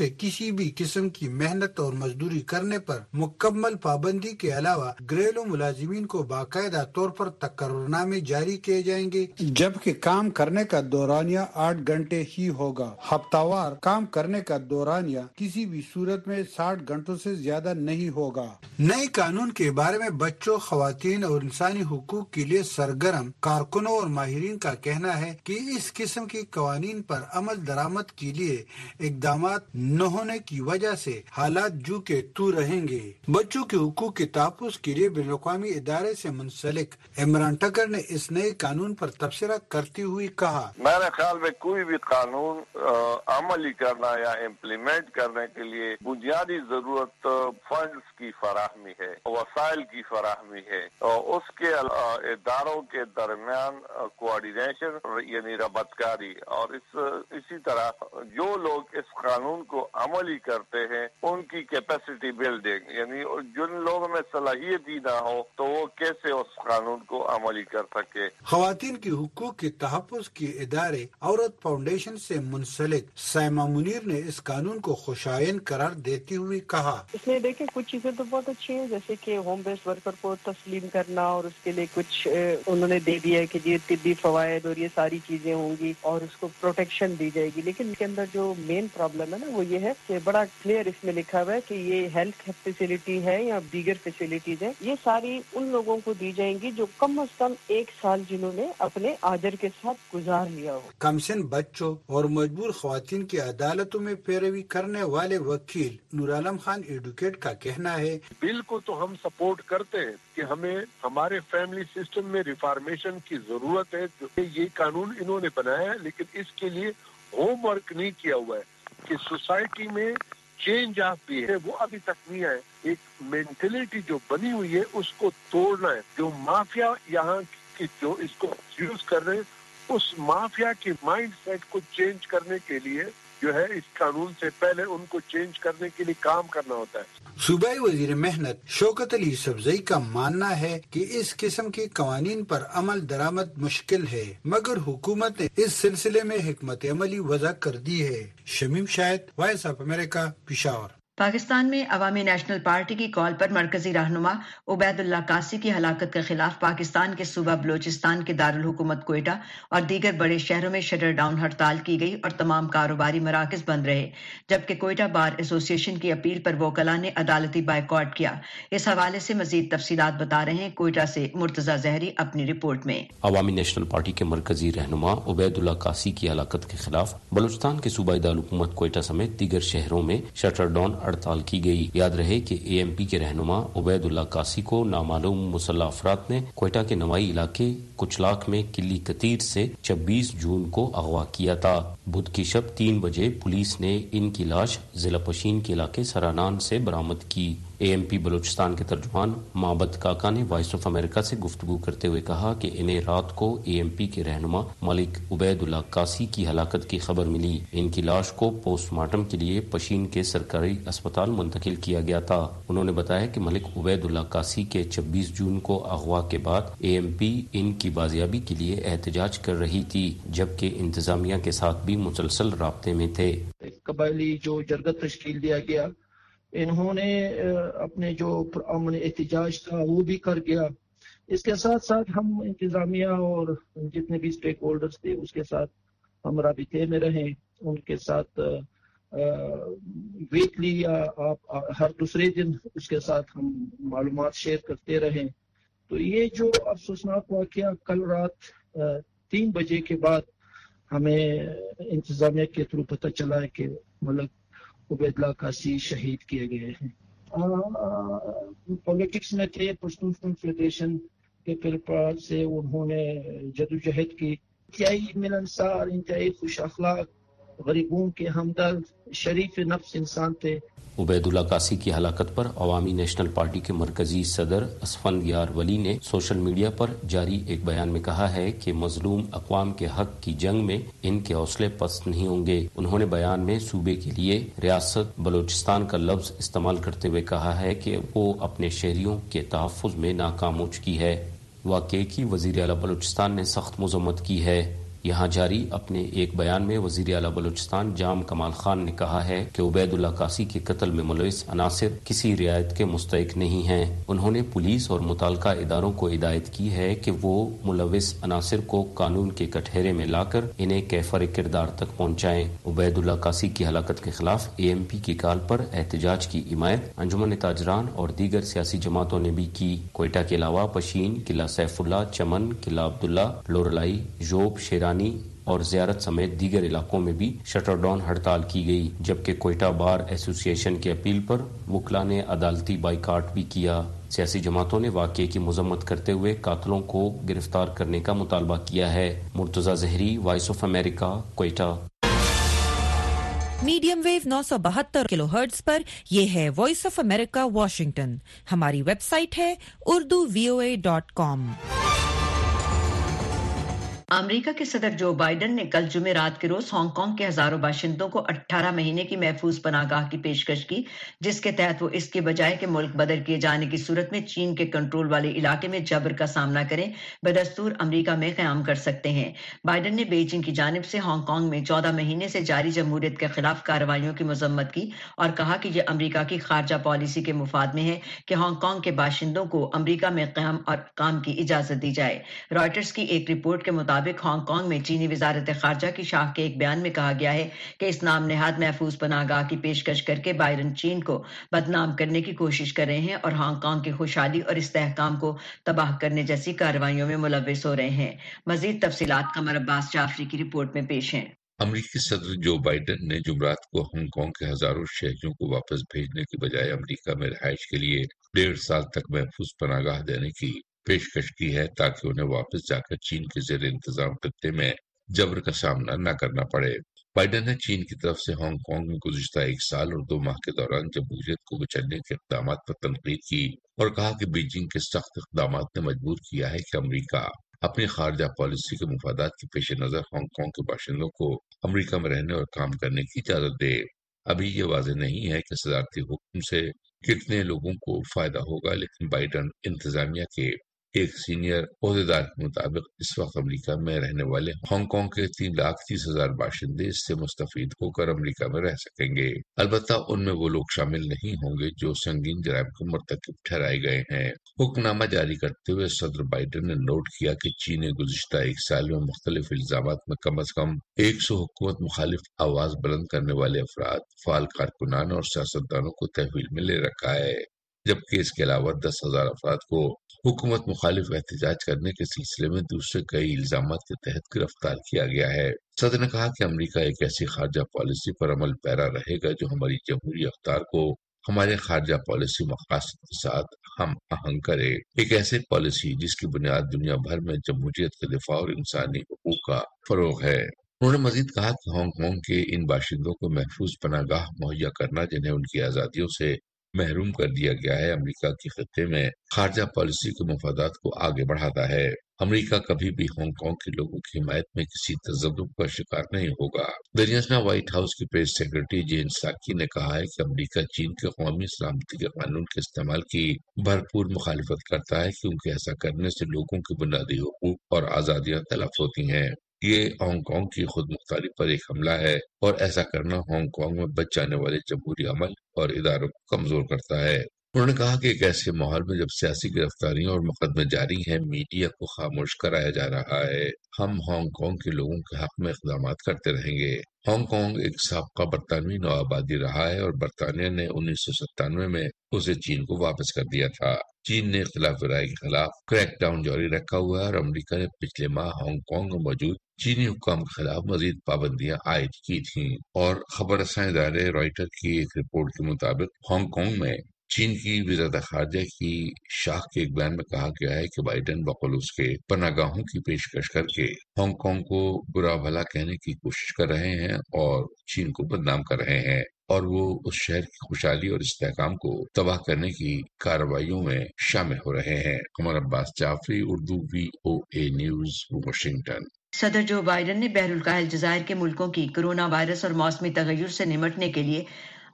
Speaker 15: سے کسی بھی قسم کی محنت اور مزدوری کرنے پر مکمل پابندی کے علاوہ گھریلو ملازمین کو باقاعدہ طور پر تقرر نامے جاری کیے جائیں گے، جبکہ کام کرنے کا دورانیہ آٹھ گھنٹے ہی ہوگا۔ ہفتہ وار کام کرنے کا دورانیہ کسی بھی صورت میں ساٹھ گھنٹوں سے زیادہ نہیں ہوگا۔ نئے قانون کے بارے میں بچوں، خواتین اور انسانی حقوق کے لیے سرگرم کارکنوں اور ماہرین کا کہنا ہے کہ اس قسم کے قوانین پر عمل درآمد کے لیے اقدامات نہ ہونے کی وجہ سے حالات جو کے تو رہیں گے۔ بچوں کے حقوق کے تحفظ کے لیے بین الاقوامی ادارے سے منسلک عمران ٹکر نے اس نئے قانون پر تبصرہ کرتے ہوئے کہا،
Speaker 14: میرے خیال میں کوئی بھی قانون عملی کرنا یا امپلیمنٹ کرنے کے لیے بنیادی ضرورت فنڈز کی فراہمی ہے، وسائل کی فراہمی ہے، اور اس کے اداروں کے درمیان کوآرڈینیشن یعنی ربط کاری، اور اس اسی طرح جو لوگ اس قانون کو عملی کرتے ہیں ان کی کیپیسٹی بلڈنگ، یعنی جن لوگوں میں صلاحیت ہی نہ ہو تو وہ کیسے اس قانون کو عملی کر سکے۔
Speaker 15: خواتین کے حقوق کے تحفظ کے ادارے عورت فاؤنڈیشن سے منسلک سائمہ منیر نے اس قانون کو خوشائن قرار دیتے ہوئے کہا،
Speaker 16: اس میں دیکھیں کچھ چیزیں تو بہت اچھی ہیں، جیسے کہ ہوم بیسڈ ورکر کو تسلیم کرنا، اور اس کے لیے کچھ انہوں نے دے دیا ہے کہ یہ طبی فوائد اور یہ ساری چیزیں ہوں گی اور اس کو پروٹیکشن دی جائے گی۔ لیکن اس کے اندر جو مین پرابلم ہے نا وہ یہ ہے کہ بڑا کلیئر اس میں لکھا ہوا ہے کہ یہ ہیلتھ فیسلٹی ہے یا دیگر فیسلٹیز ہیں، یہ ساری ان لوگوں کو دی جائیں گی جو کم از کم ایک سال جنہوں نے اپنے آجر کے ساتھ گزار لیا ہو۔
Speaker 15: کم سن بچوں اور مجبور خواتین کی عدالتوں میں پیروی کرنے والے وکیل نور عالم خان ایڈوکیٹ کا کہنا ہے،
Speaker 17: بل کو تو ہم سپورٹ کرتے ہیں کہ ہمیں ہمارے فیملی سسٹم میں ریفارمیشن کی ضرورت ہے۔ یہ قانون انہوں نے بنایا ہے لیکن اس کے لیے ہوم ورک نہیں کیا ہوا ہے کہ سوسائٹی میں چینج آف بھی ہے وہ ابھی تک نہیں آئے۔ ایک مینٹلٹی جو بنی ہوئی ہے اس کو توڑنا ہے۔ جو مافیا یہاں کی جو اس کو یوز کر رہے ہیں اس مافیا کے مائنڈ سیٹ کو چینج کرنے کے لیے جو ہے اس قانون سے پہلے ان کو چینج کرنے کے لیے کام کرنا ہوتا ہے۔
Speaker 15: صوبائی وزیر محنت شوکت علی یوسفزئی کا ماننا ہے کہ اس قسم کے قوانین پر عمل درآمد مشکل ہے، مگر حکومت نے اس سلسلے میں حکمت عملی وضع کر دی ہے۔ Shamim Shahid, voice of America, Peshawar.
Speaker 3: Pakistan میں عوامی نیشنل پارٹی کی کال پر مرکزی رہنما عبید اللہ قاسی کی ہلاکت کے خلاف پاکستان کے صوبہ بلوچستان کے دارالحکومت کوئٹہ اور دیگر بڑے شہروں میں شٹر ڈاؤن ہڑتال کی گئی اور تمام کاروباری مراکز بند رہے، جبکہ کوئٹہ بار ایسوسی ایشن کی اپیل پر وکلاء نے عدالتی بائیکاٹ کیا۔ اس حوالے سے مزید تفصیلات بتا رہے ہیں کوئٹہ سے مرتضی زہری اپنی رپورٹ میں۔
Speaker 18: عوامی نیشنل پارٹی کے مرکزی رہنما عبید اللہ قاسی کی ہلاکت کے خلاف بلوچستان کے صوبائی دارالحکومت کوئٹہ سمیت دیگر شہروں میں شٹر ڈاؤن ہڑتال کی گئی۔ یاد رہے کہ اے ایم پی کے رہنما عبید اللہ قاسی کو نامعلوم مسلح افراد نے کوئٹہ کے نوائی علاقے کچلاک میں کلی کتیر سے چھبیس جون کو اغوا کیا تھا۔ بدھ کی شب تین بجے پولیس نے ان کی لاش ضلع پشین کے علاقے سرانان سے برآمد کی۔ اے ایم پی بلوچستان کے ترجمان معبد کاکا نے وائس آف امریکہ سے گفتگو کرتے ہوئے کہا کہ انہیں رات کو اے ایم پی کے رہنما ملک عبید اللہ قاسی کی ہلاکت کی خبر ملی۔ ان کی لاش کو پوسٹ مارٹم کے لیے پشین کے سرکاری اسپتال منتقل کیا گیا تھا۔ انہوں نے بتایا کہ ملک عبید اللہ قاسی کے چھبیس جون کو اغوا کے بعد اے ایم پی ان کی بازیابی کے لیے احتجاج کر رہی تھی، جبکہ انتظامیہ کے ساتھ بھی مسلسل رابطے میں تھے۔
Speaker 19: قبائلی جو جرگہ تشکیل دیا گیا، انہوں نے اپنے جو امن احتجاج تھا وہ بھی کر گیا۔ اس کے ساتھ ساتھ ہم انتظامیہ اور جتنے بھی اسٹیک ہولڈرز تھے اس کے ساتھ ہم رابطے میں رہیں، ان کے ساتھ ویکلی یا آپ ہر دوسرے دن اس کے ساتھ ہم معلومات شیئر کرتے رہیں۔ تو یہ جو افسوسناک واقعہ کل رات تین بجے کے بعد ہمیں انتظامیہ کے تھرو پتہ چلا ہے کہ ملک عبید اللہ قاسی شہید کیے گئے ہیں۔ پولیٹکس میں تھے، پشتون فیڈریشن کے پھر سے انہوں نے جدوجہد کی، انتہائی ملنسار، انتہائی خوش اخلاق، غریبوں کے ہمدرد، شریف نفس انسان تھے۔
Speaker 18: عبید اللہ قاسی کی ہلاکت پر عوامی نیشنل پارٹی کے مرکزی صدر اسفندیار ولی نے سوشل میڈیا پر جاری ایک بیان میں کہا ہے کہ مظلوم اقوام کے حق کی جنگ میں ان کے حوصلے پست نہیں ہوں گے۔ انہوں نے بیان میں صوبے کے لیے ریاست بلوچستان کا لفظ استعمال کرتے ہوئے کہا ہے کہ وہ اپنے شہریوں کے تحفظ میں ناکام ہو چکی ہے۔ واقعے کی وزیر اعلیٰ بلوچستان نے سخت مذمت کی ہے۔ यहाँ जारी अपने एक बयान में वजीर आला बलूचिस्तान जाम कमाल खान ने कहा है कि उबैदुल्ला कासी के कत्ल में मुलविस अनासिर किसी रियायत के मुस्तहिक नहीं हैं। उन्होंने पुलिस और मुताल्लिका इदारों को हिदायत की है कि वो मुलविस अनासिर को कानून के कटहरे में लाकर इन्हें कैफर किरदार तक पहुँचाएं। उबैदुल्ला कासी की हलाकत के खिलाफ ए एम पी की कॉल पर एहतजाज की हिमायत अंजुमन ताजरान और दीगर सियासी जमातों ने भी की। कोयटा के अलावा पशीन, किला सैफुल्ला, चमन, किला अब्दुल्ला, लोरलाई, जोब, शेरानी और जियारत समेत दीगर इलाकों में भी शटर डाउन हड़ताल की गई, जबकि कोयटा बार एसोसिएशन की अपील पर वुकला ने अदालती बाइकाट भी किया। सियासी जमातों ने वाक़ये की मजम्मत करते हुए कातलों को गिरफ्तार करने का मुतालबा किया है। Murtaza Zehri, voice of America, Quetta.
Speaker 20: Medium wave नौ सौ बहत्तर किलो हर्ट्ज पर यह है वॉइस ऑफ अमेरिका वाशिंगटन। हमारी वेबसाइट है Urdu V O A dot com.
Speaker 3: America के सदर जो बाइडेन ने कल जुमेरात के रोज हांगकांग के हजारों बाशिंदों को अठारह महीने की महफूज पनाहगाह की पेशकश की, जिसके तहत वो इसके बजाय के मुल्क बदर किए जाने की सूरत में चीन के कंट्रोल वाले इलाके में जबर का सामना करें बदस्तूर अमेरिका में क़याम कर सकते हैं। बाइडेन ने बीजिंग की जानिब से हांगकांग में चौदह महीने से जारी जमहूरियत के खिलाफ कार्रवाइयों की मजम्मत की और कहा कि यह अमेरिका की खारजा पॉलिसी के मुफाद में है कि हांगकांग के बाशिंदों को अमेरिका में क़याम और काम की इजाजत दी जाए। रॉयटर्स की एक रिपोर्ट के मुताबिक हांगकांग में चीनी वजारत खारजा की शाख के एक बयान में कहा गया है कि इस नाम नेहाद महफूज पनाहगाह की पेशकश करके बाइडेन चीन को बदनाम करने की कोशिश कर रहे हैं और हांगकांग की खुशहाली और इस्तेहकाम को तबाह करने जैसी कार्रवाइयों में मुलव्विस हो रहे हैं। मजीद तफसीलात कमर अब्बास जाफरी की रिपोर्ट में पेश हैं।
Speaker 6: अमरीकी सदर जो बाइडेन ने जुमरात को हांगकांग के हजारों शहरियों को वापस भेजने की बजाय अमरीका में रिहाइश के लिए डेढ़ साल तक महफूज पनाहगाह देने की पेशकश की है, ताकि उन्हें वापस जाकर चीन के जेर इंतजाम खत्ते में जबर का सामना न करना पड़े। बाइडेन ने चीन की तरफ से हांगकांग में गुज़िश्ता एक साल और दो माह के दौरान जमहूरियत को कुचलने के इक़दाम पर तनकीद की और कहा कि बीजिंग के सख्त इक़दाम ने मजबूर किया है कि अमरीका अपनी खारजा पॉलिसी के मुफादात के पेश नज़र हांगकांग के बाशिंदों को अमरीका में रहने और काम करने की इजाज़त दे। अभी ये वाज़ेह नहीं है कि सदारती हुक्म से कितने लोगों को फायदा होगा, लेकिन बाइडेन इंतजामिया के एक सीनियर ओहदेदार के मुताबिक इस वक्त अमेरिका में रहने वाले हांगकांग के तीन लाख तीस हजार बाशिंदे इससे मुस्तफीद होकर अमेरिका में रह सकेंगे। अलबत्ता उनमें वो लोग शामिल नहीं होंगे जो संगीन जराइम के मुर्तकिब ठहराए गए हैं। हुक्मनामा जारी करते हुए सदर बाइडेन ने नोट किया कि चीन ने गुज़िश्ता एक साल में मुख्तलिफ इल्जामात में कम अज कम एक सौ हुकूमत मुखालिफ आवाज बुलंद करने वाले अफराद, फाल कारकुनान और सियासतदानों को तहवील में ले रखा है, जबकि इसके अलावा दस हजार अफराद को हुकूमत मुखालिफ एहतजाज करने के सिलसिले में दूसरे कई इल्जामात के तहत गिरफ्तार किया गया है। सदर ने कहा कि अमेरिका एक ऐसी खारजा पॉलिसी पर अमल पैरा रहेगा जो हमारी जमहूरी अख्तार को हमारे खारजा पॉलिसी मकासद के साथ हम आहंग करे, एक ऐसी पॉलिसी जिसकी बुनियाद दुनिया भर में जमहूरियत के दिफा और इंसानी हुकूक का फरोग है। उन्होंने मजीद कहा कि हांगकांग के इन बाशिंदों को महफूज पनाहगाह मुहैया करना, जिन्हें उनकी आज़ादियों से महरूम कर दिया गया है, अमेरिका की खत्ते में खारजा पॉलिसी के मफादात को आगे बढ़ाता है। अमेरिका कभी भी हांगकांग के लोगों की हिमायत में किसी तज़ब्ज़ुब का शिकार नहीं होगा। दरअसल व्हाइट हाउस की प्रेस सेक्रेटरी जेन साकी ने कहा है कि अमेरिका चीन के कौमी सलामती के कानून के इस्तेमाल की भरपूर मुखालिफत करता है, क्योंकि ऐसा करने से लोगों के बुनियादी हुकूक और आज़ादियाँ तलफ होती हैं। ये हांगकांग की खुद मुख्तारी पर एक हमला है और ऐसा करना हांगकांग में बच जाने वाले जमहूरी अमल और इदारों को कमजोर करता है। उन्होंने कहा कि एक ऐसे माहौल में जब सियासी गिरफ्तारियां और मुकदमे जारी हैं, मीडिया को खामोश कराया जा रहा है। हम हांगकांग के लोगों के हक में इक़दाम करते रहेंगे। हांगकांग एक साबका बरतानवी नौआबादी रहा है और बरतानिया ने उन्नीस सौ सत्तानवे में उसे चीन को वापस कर दिया था। चीन ने इख्तिलाफ राय के खिलाफ क्रैकडाउन जारी रखा हुआ है और अमेरिका ने पिछले माह हांगकांग में मौजूद चीनी हुक्काम के खिलाफ मजीद पाबंदियां आयद की थी। और खबर रसां इदारे रॉयटर की एक रिपोर्ट के मुताबिक हांगकांग में चीन की वज़ारत खारजा की शाख के एक बयान में कहा गया है कि बाइडेन बकौल उसके पनाहगाहों की पेशकश करके हांगकांग को बुरा भला कहने की कोशिश कर रहे हैं और चीन को बदनाम कर रहे हैं, और वो उस शहर की खुशहाली और इस्तेहकाम को तबाह करने की कार्रवाइयों में शामिल हो रहे हैं। Qamar Abbas Jafri, Urdu V O A news, Washington.
Speaker 3: सदर जो बाइडेन ने बहरुल काहिल जज़ायर के मुल्कों की कोरोना वायरस और मौसमी तगय्युर से निमटने के लिए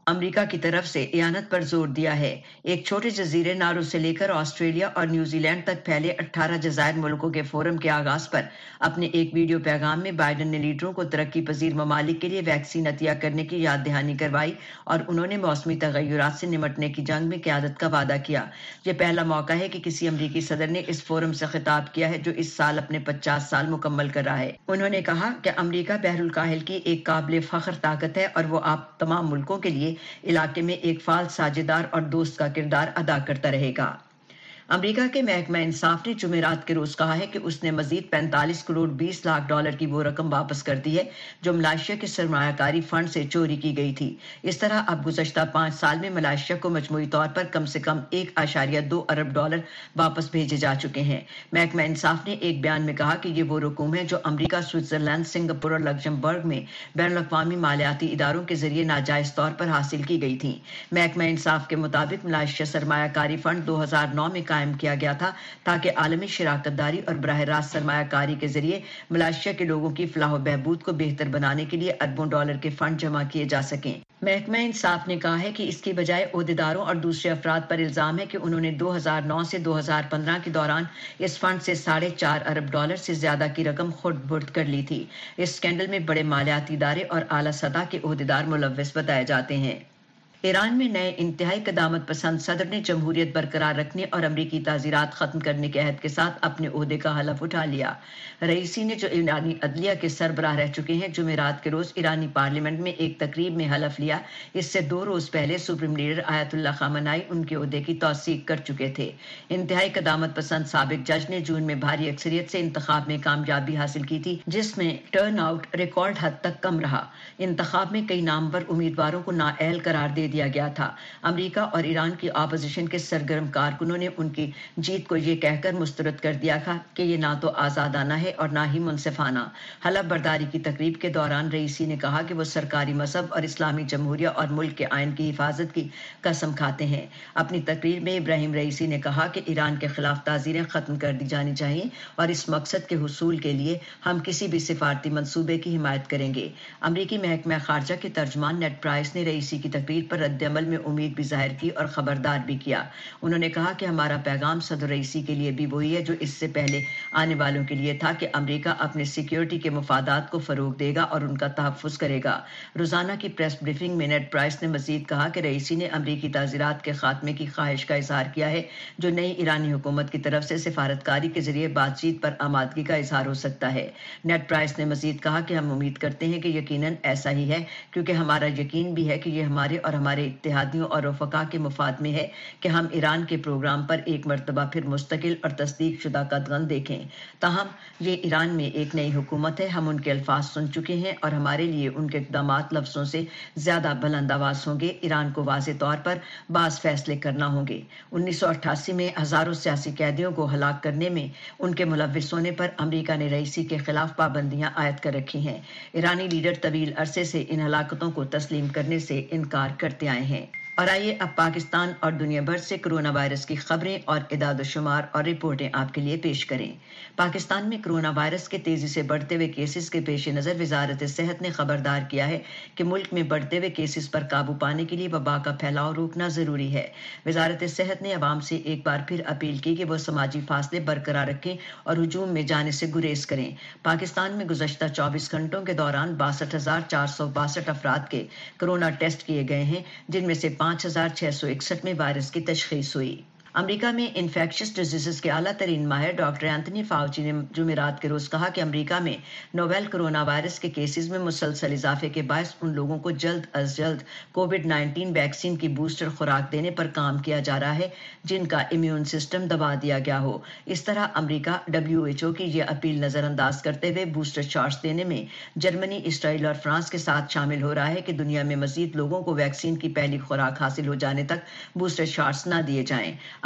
Speaker 3: امریکہ کی طرف سے اعانت پر زور دیا ہے۔ ایک چھوٹے جزیرے نارو سے لے کر آسٹریلیا اور نیوزی لینڈ تک پھیلے اٹھارہ جزائر ملکوں کے فورم کے آغاز پر اپنے ایک ویڈیو پیغام میں بائیڈن نے لیڈروں کو ترقی پذیر ممالک کے لیے ویکسین عطیہ کرنے کی یاد دہانی کروائی اور انہوں نے موسمی تغیرات سے نمٹنے کی جنگ میں قیادت کا وعدہ کیا۔ یہ پہلا موقع ہے کہ کسی امریکی صدر نے اس فورم سے خطاب کیا ہے جو اس سال اپنے پچاس سال مکمل کر رہا ہے۔ انہوں نے کہا کہ امریکہ بحر الکاہل کی ایک قابل فخر طاقت ہے اور وہ آپ تمام ملکوں کے لیے علاقے میں ایک فعال ساجھیدار اور دوست کا کردار ادا کرتا رہے گا۔ امریکہ کے محکمہ انصاف نے جمعرات کے روز کہا ہے کہ اس نے مزید پینتالیس کروڑ بیس لاکھ ڈالر کی وہ رقم واپس کر دی ہے جو ملائیشیا کے سرمایہ کاری فنڈ سے چوری کی گئی تھی۔ اس طرح اب گزشتہ پانچ سال میں ملائیشیا کو مجموعی طور پر کم سے کم ایک اشاریہ دو ارب ڈالر واپس بھیجے جا چکے ہیں۔ محکمہ انصاف نے ایک بیان میں کہا کہ یہ وہ رقوم ہے جو امریکہ، سوئٹزرلینڈ، سنگاپور اور لگزمبرگ میں بین الاقوامی مالیاتی اداروں کے ذریعے ناجائز طور پر حاصل کی گئی تھیں۔ محکمہ انصاف کے مطابق ملائیشیا سرمایہ کاری فنڈ دو ہزار نو میں قائم کیا گیا تھا تاکہ عالمی شراکت داری اور براہ راست سرمایہ کاری کے ذریعے ملائیشیا کے لوگوں کی فلاح و بہبود کو بہتر بنانے کے لیے اربوں ڈالر کے فنڈ جمع کیے جا سکیں۔ محکمہ انصاف نے کہا ہے کہ اس کی بجائے عہدیداروں اور دوسرے افراد پر الزام ہے کہ انہوں نے دو ہزار نو سے دو ہزار پندرہ کے دوران اس فنڈ سے ساڑھے چار ارب ڈالر سے زیادہ کی رقم خود برد کر لی تھی۔ اس اسکینڈل میں بڑے مالیاتی ادارے اور اعلیٰ سطح کے عہدیدار ملوث بتائے جاتے ہیں۔ ایران میں نئے انتہائی قدامت پسند صدر نے جمہوریت برقرار رکھنے اور امریکی تعزیرات ختم کرنے کے عہد کے ساتھ اپنے عہدے کا حلف اٹھا لیا۔ رئیسی نے جو ایرانی عدلیہ کے سربراہ رہ چکے ہیں جمعرات کے روز ایرانی پارلیمنٹ میں ایک تقریب میں حلف لیا۔ اس سے دو روز پہلے سپریم لیڈر آیت اللہ خامنائی ان کے عہدے کی توثیق کر چکے تھے۔ انتہائی قدامت پسند سابق جج نے جون میں بھاری اکثریت سے انتخاب میں کامیابی حاصل کی تھی جس میں ٹرن آؤٹ ریکارڈ حد تک کم رہا۔ انتخاب میں کئی نامور امیدواروں کو نااہل قرار دے دیا گیا تھا۔ امریکہ اور ایران کی اپوزیشن کے سرگرم کارکنوں نے ان کی جیت کو یہ کہہ کر مسترد کر دیا تھا کہ یہ نہ تو آزادانہ ہے اور نہ ہی منصفانہ۔ حلف برداری کی تقریب کے دوران رئیسی نے کہا کہ وہ سرکاری مذہب اور اسلامی جمہوریہ اور ملک کے آئین کی حفاظت کی قسم کھاتے ہیں۔ اپنی تقریر میں ابراہیم رئیسی نے کہا کہ ایران کے خلاف تعزیریں ختم کر دی جانی چاہیے اور اس مقصد کے حصول کے لیے ہم کسی بھی سفارتی منصوبے کی حمایت کریں گے۔ امریکی محکمہ خارجہ کے ترجمان نیڈ پرائس نے رئیسی کی تقریر پر رد عمل میں امید بھی ظاہر کی اور خبردار بھی کیا۔ انہوں نے کہا کہ ہمارا پیغام صدر رئیسی کے لیے بھی وہی ہے جو اس سے پہلے آنے والوں کے لیے تھا کہ امریکہ اپنے سیکیورٹی کے مفادات کو فروغ دے گا اور ان کا تحفظ کرے گا۔ روزانہ کی پریس بریفنگ میں نیڈ پرائس نے مزید کہا کہ رئیسی نے امریکی تعزیرات کے خاتمے کی خواہش کا اظہار کیا ہے جو نئی ایرانی حکومت کی طرف سے سفارتکاری کے ذریعے بات چیت پر آمادگی کا اظہار ہو سکتا ہے۔ نیڈ پرائس نے مزید کہا کہ ہم امید کرتے ہیں کہ یقیناً ایسا ہی ہے کیونکہ ہمارا یقین بھی ہے کہ یہ ہمارے اور ہمارے اتحادیوں اور رفقا کے مفاد میں ہے کہ ہم ایران کے پروگرام پر ایک مرتبہ پھر مستقل اور تصدیق شدہ قدغن دیکھیں۔ تاہم یہ ایران میں ایک نئی حکومت ہے، ہم ان کے الفاظ سن چکے ہیں اور ہمارے لیے ان کے اقدامات لفظوں سے زیادہ بلند آواز ہوں گے۔ ایران کو واضح طور پر بعض فیصلے کرنا ہوں گے۔ انیس سو اٹھاسی میں ہزاروں سیاسی قیدیوں کو ہلاک کرنے میں ان کے ملوث ہونے پر امریکہ نے رئیسی کے خلاف پابندیاں عائد کر رکھی ہیں۔ ایرانی لیڈر طویل عرصے سے ان ہلاکتوں کو تسلیم کرنے سے انکار کرتے آئے ہیں۔ اور آئیے اب پاکستان اور دنیا بھر سے کرونا وائرس کی خبریں اور اعداد و شمار اور رپورٹیں آپ کے لیے پیش کریں۔ پاکستان میں کرونا وائرس کے تیزی سے بڑھتے ہوئے کیسز کے پیش نظر وزارت صحت نے خبردار کیا ہے کہ ملک میں بڑھتے ہوئے کیسز پر قابو پانے کے لیے وبا کا پھیلاؤ روکنا ضروری ہے۔ وزارت صحت نے عوام سے ایک بار پھر اپیل کی کہ وہ سماجی فاصلے برقرار رکھیں اور ہجوم میں جانے سے گریز کریں۔ پاکستان میں گزشتہ چوبیس گھنٹوں کے دوران باسٹھ ہزار چار سو باسٹھ افراد کے کرونا ٹیسٹ کیے گئے ہیں جن میں سے پانچ ہزار چھ سو اکسٹھ میں وائرس کی تشخیص ہوئی۔ امریکہ میں انفیکشس ڈیزیزز کے اعلیٰ ترین ماہر ڈاکٹر اینتھنی فاؤچی نے جمعرات کے روز کہا کہ امریکہ میں نوویل کرونا وائرس کے کیسز میں مسلسل اضافے کے باعث ان لوگوں کو جلد از جلد کووڈ نائنٹین ویکسین کی بوسٹر خوراک دینے پر کام کیا جا رہا ہے جن کا امیون سسٹم دبا دیا گیا ہو۔ اس طرح امریکہ ڈبلیو ایچ او کی یہ اپیل نظر انداز کرتے ہوئے بوسٹر شاٹس دینے میں جرمنی، اسرائیل اور فرانس کے ساتھ شامل ہو رہا ہے کہ دنیا میں مزید لوگوں کو ویکسین کی پہلی خوراک حاصل ہو جانے تک بوسٹر شاٹس نہ دیے جائیں۔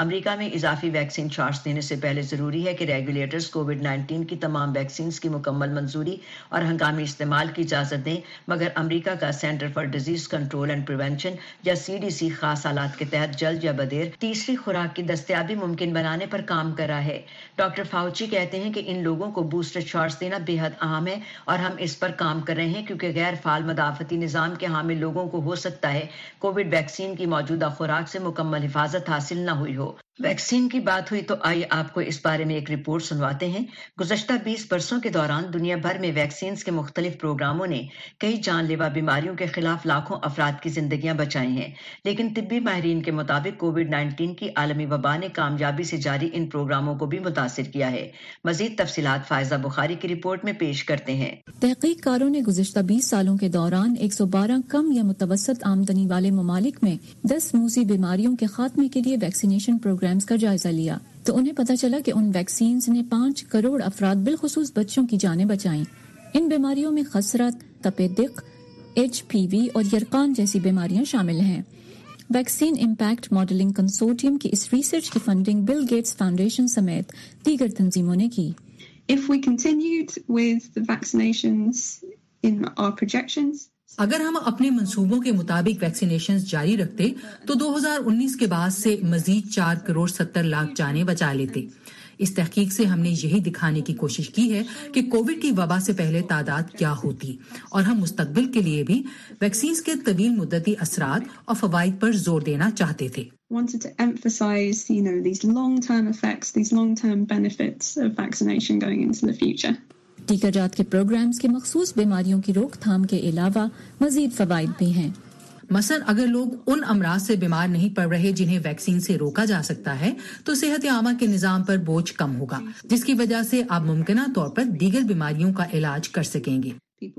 Speaker 3: امریکہ میں اضافی ویکسین شاٹس دینے سے پہلے ضروری ہے کہ ریگولیٹرز کووڈ نائنٹین کی تمام ویکسینز کی مکمل منظوری اور ہنگامی استعمال کی اجازت دیں، مگر امریکہ کا centre for disease control and prevention یا سی ڈی سی خاص حالات کے تحت جلد یا بدیر تیسری خوراک کی دستیابی ممکن بنانے پر کام کر رہا ہے۔ ڈاکٹر فاؤچی کہتے ہیں کہ ان لوگوں کو بوسٹر شاٹس دینا بے حد اہم ہے اور ہم اس پر کام کر رہے ہیں کیونکہ غیر فعال مدافعتی نظام کے حامل لوگوں کو ہو سکتا ہے کووڈ ویکسین کی موجودہ خوراک سے مکمل حفاظت حاصل نہ ہوئی ہو۔ ویکسین کی بات ہوئی تو آئیے آپ کو اس بارے میں ایک رپورٹ سنواتے ہیں۔ گزشتہ بیس برسوں کے دوران دنیا بھر میں ویکسینز کے مختلف پروگراموں نے کئی جان لیوا بیماریوں کے خلاف لاکھوں افراد کی زندگیاں بچائی ہیں، لیکن طبی ماہرین کے مطابق کووڈ نائنٹین کی عالمی وبا نے کامیابی سے جاری ان پروگراموں کو بھی متاثر کیا ہے۔ مزید تفصیلات فائزہ بخاری کی رپورٹ میں پیش کرتے ہیں۔
Speaker 21: تحقیق کاروں نے گزشتہ بیس سالوں کے دوران ایک سو بارہ کم یا متوسط آمدنی والے ممالک میں دس موذی بیماریوں کے خاتمے کے لیے ویکسینیشن پروگرامز کا جائزہ لیا، تو انہیں پتہ چلا کہ ان ویکسینز نے پانچ کروڑ افراد بالخصوص بچوں کی جانیں بچائیں۔ ان بیماریوں میں خسرت، تپ دق، ایچ پی وی اور یرقان جیسی بیماریاں شامل ہیں۔ ویکسین امپیکٹ ماڈلنگ کنسورٹیم کی اس ریسرچ کی فنڈنگ بل گیٹس فاؤنڈیشن سمیت دیگر تنظیموں نے کی۔
Speaker 22: If we continued with the vaccinations in our projections,
Speaker 23: اگر ہم اپنے منصوبوں کے مطابق ویکسینیشنز جاری رکھتے تو دو ہزار انیس کے بعد سے مزید چار کروڑ ستر لاکھ جانیں بچا لیتے۔ اس تحقیق سے ہم نے یہی دکھانے کی کوشش کی ہے کہ کووڈ کی وبا سے پہلے تعداد کیا ہوتی، اور ہم مستقبل کے لیے بھی ویکسینز کے طویل مدتی اثرات اور فوائد پر زور دینا چاہتے تھے۔
Speaker 22: wanted to emphasize, you know, these long-term effects, these long-term benefits of vaccination going into the future.
Speaker 21: ٹیکہ جات کے پروگرامز کے مخصوص بیماریوں کی روک تھام کے علاوہ مزید فوائد بھی ہیں۔
Speaker 23: مثلا اگر لوگ ان امراض سے بیمار نہیں پڑ رہے جنہیں ویکسین سے روکا جا سکتا ہے تو صحت عامہ کے نظام پر بوجھ کم ہوگا، جس کی وجہ سے آپ ممکنہ طور پر دیگر بیماریوں کا علاج کر سکیں گے۔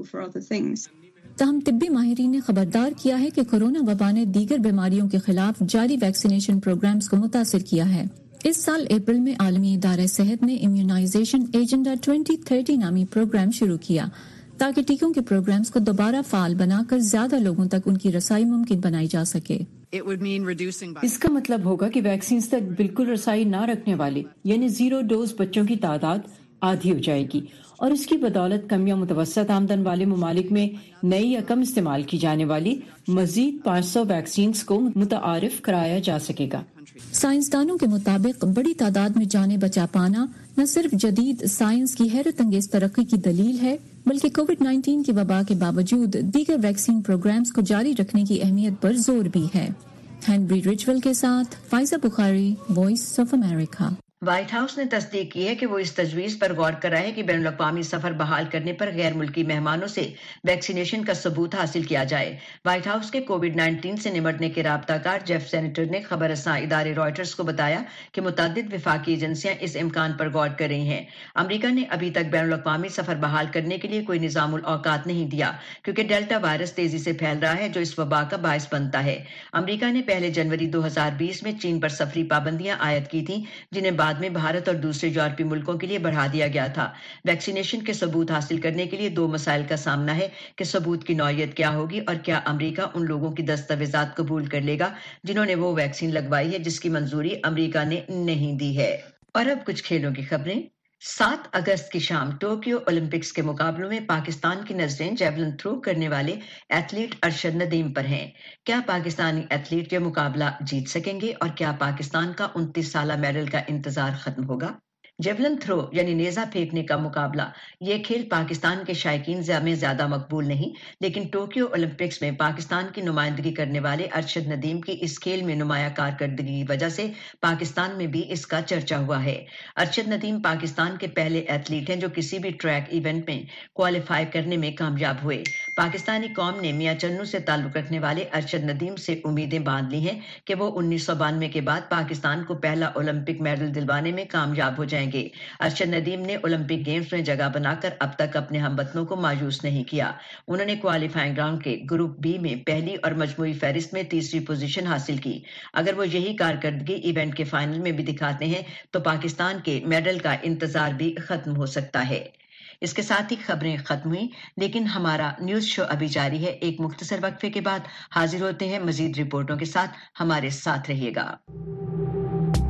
Speaker 21: تاہم طبی ماہرین نے خبردار کیا ہے کہ کورونا وبا نے دیگر بیماریوں کے خلاف جاری ویکسینیشن پروگرامز کو متاثر کیا ہے۔ اس سال اپریل میں عالمی ادارہ صحت نے امیونائزیشن ایجنڈا دو ہزار تیس نامی پروگرام شروع کیا تاکہ ٹیکوں کے پروگرامز کو دوبارہ فعال بنا کر زیادہ لوگوں تک ان کی رسائی ممکن بنائی جا سکے۔
Speaker 24: اس کا مطلب ہوگا کہ ویکسینز تک بالکل رسائی نہ رکھنے والے یعنی زیرو ڈوز بچوں کی تعداد آدھی ہو جائے گی، اور اس کی بدولت کم یا متوسط آمدن والے ممالک میں نئی یا کم استعمال کی جانے والی مزید پانچ سو ویکسینز کو متعارف کرایا جا سکے گا۔
Speaker 21: سائنسدانوں کے مطابق بڑی تعداد میں جانیں بچا پانا نہ صرف جدید سائنس کی حیرت انگیز ترقی کی دلیل ہے، بلکہ کووڈ نائنٹین کی وبا کے باوجود دیگر ویکسین پروگرامز کو جاری رکھنے کی اہمیت پر زور بھی ہے۔ ہینری رچول کے ساتھ Faiza Bukhari, voice of America.
Speaker 3: White House نے تصدیق کی ہے کہ وہ اس تجویز پر غور کر رہا ہے کہ بین الاقوامی سفر بحال کرنے پر غیر ملکی مہمانوں سے ویکسینیشن کا ثبوت حاصل کیا جائے۔ وائٹ ہاؤس کے کووڈ نائنٹین سے نمٹنے کے رابطہ کار جیف سینیٹر نے خبر رساں ادارے رائٹرز کو بتایا کہ متعدد وفاقی ایجنسیاں اس امکان پر غور کر رہی ہیں۔ امریکہ نے ابھی تک بین الاقوامی سفر بحال کرنے کے لیے کوئی نظام الاوقات نہیں دیا کیونکہ ڈیلٹا وائرس تیزی سے پھیل رہا ہے جو اس وبا کا باعث بنتا ہے۔ امریکہ نے پہلے جنوری دو ہزار بیس میں چین پر سفری پابندیاں عائد کی تھیں جنہیں بعد میں بھارت اور دوسرے یورپی ملکوں کے لیے بڑھا دیا گیا تھا۔ ویکسینیشن کے ثبوت حاصل کرنے کے لیے دو مسائل کا سامنا ہے کہ ثبوت کی نوعیت کیا ہوگی اور کیا امریکہ ان لوگوں کی دستاویزات قبول کر لے گا جنہوں نے وہ ویکسین لگوائی ہے جس کی منظوری امریکہ نے نہیں دی ہے۔ اور اب کچھ کھیلوں کی خبریں۔ سات اگست کی شام ٹوکیو اولمپکس کے مقابلوں میں پاکستان کی نظریں جیولن تھرو کرنے والے ایتھلیٹ ارشد ندیم پر ہیں۔ کیا پاکستانی ایتھلیٹ یہ مقابلہ جیت سکیں گے اور کیا پاکستان کا انتیس سالہ میڈل کا انتظار ختم ہوگا؟ جیولن تھرو یعنی نیزہ پھینکنے کا مقابلہ، یہ کھیل پاکستان کے شائقین میں زیادہ مقبول نہیں، لیکن ٹوکیو اولمپکس میں پاکستان کی نمائندگی کرنے والے ارشد ندیم کی اس کھیل میں نمایاں کارکردگی کی وجہ سے پاکستان میں بھی اس کا چرچا ہوا ہے۔ ارشد ندیم پاکستان کے پہلے ایتھلیٹ ہیں جو کسی بھی ٹریک ایونٹ میں کوالیفائی کرنے میں کامیاب ہوئے۔ پاکستانی قوم نے میاں چنو سے تعلق رکھنے والے ارشد ندیم سے امیدیں باندھ لی ہیں کہ وہ انیس سو بانوے کے بعد پاکستان کو پہلا اولمپک میڈل دلوانے میں کامیاب ہو جائیں گے۔ ارشد ندیم نے اولمپک گیمز میں جگہ بنا کر اب تک اپنے ہم وطنوں کو مایوس نہیں کیا۔ انہوں نے کوالیفائنگ راؤنڈ کے گروپ بی میں پہلی اور مجموعی فہرست میں تیسری پوزیشن حاصل کی۔ اگر وہ یہی کارکردگی ایونٹ کے فائنل میں بھی دکھاتے ہیں تو پاکستان کے میڈل کا انتظار بھی ختم ہو سکتا ہے۔ اس کے ساتھ ہی خبریں ختم ہوئیں، لیکن ہمارا نیوز شو ابھی جاری ہے۔ ایک مختصر وقفے کے بعد حاضر ہوتے ہیں مزید رپورٹوں کے ساتھ، ہمارے ساتھ رہیے گا۔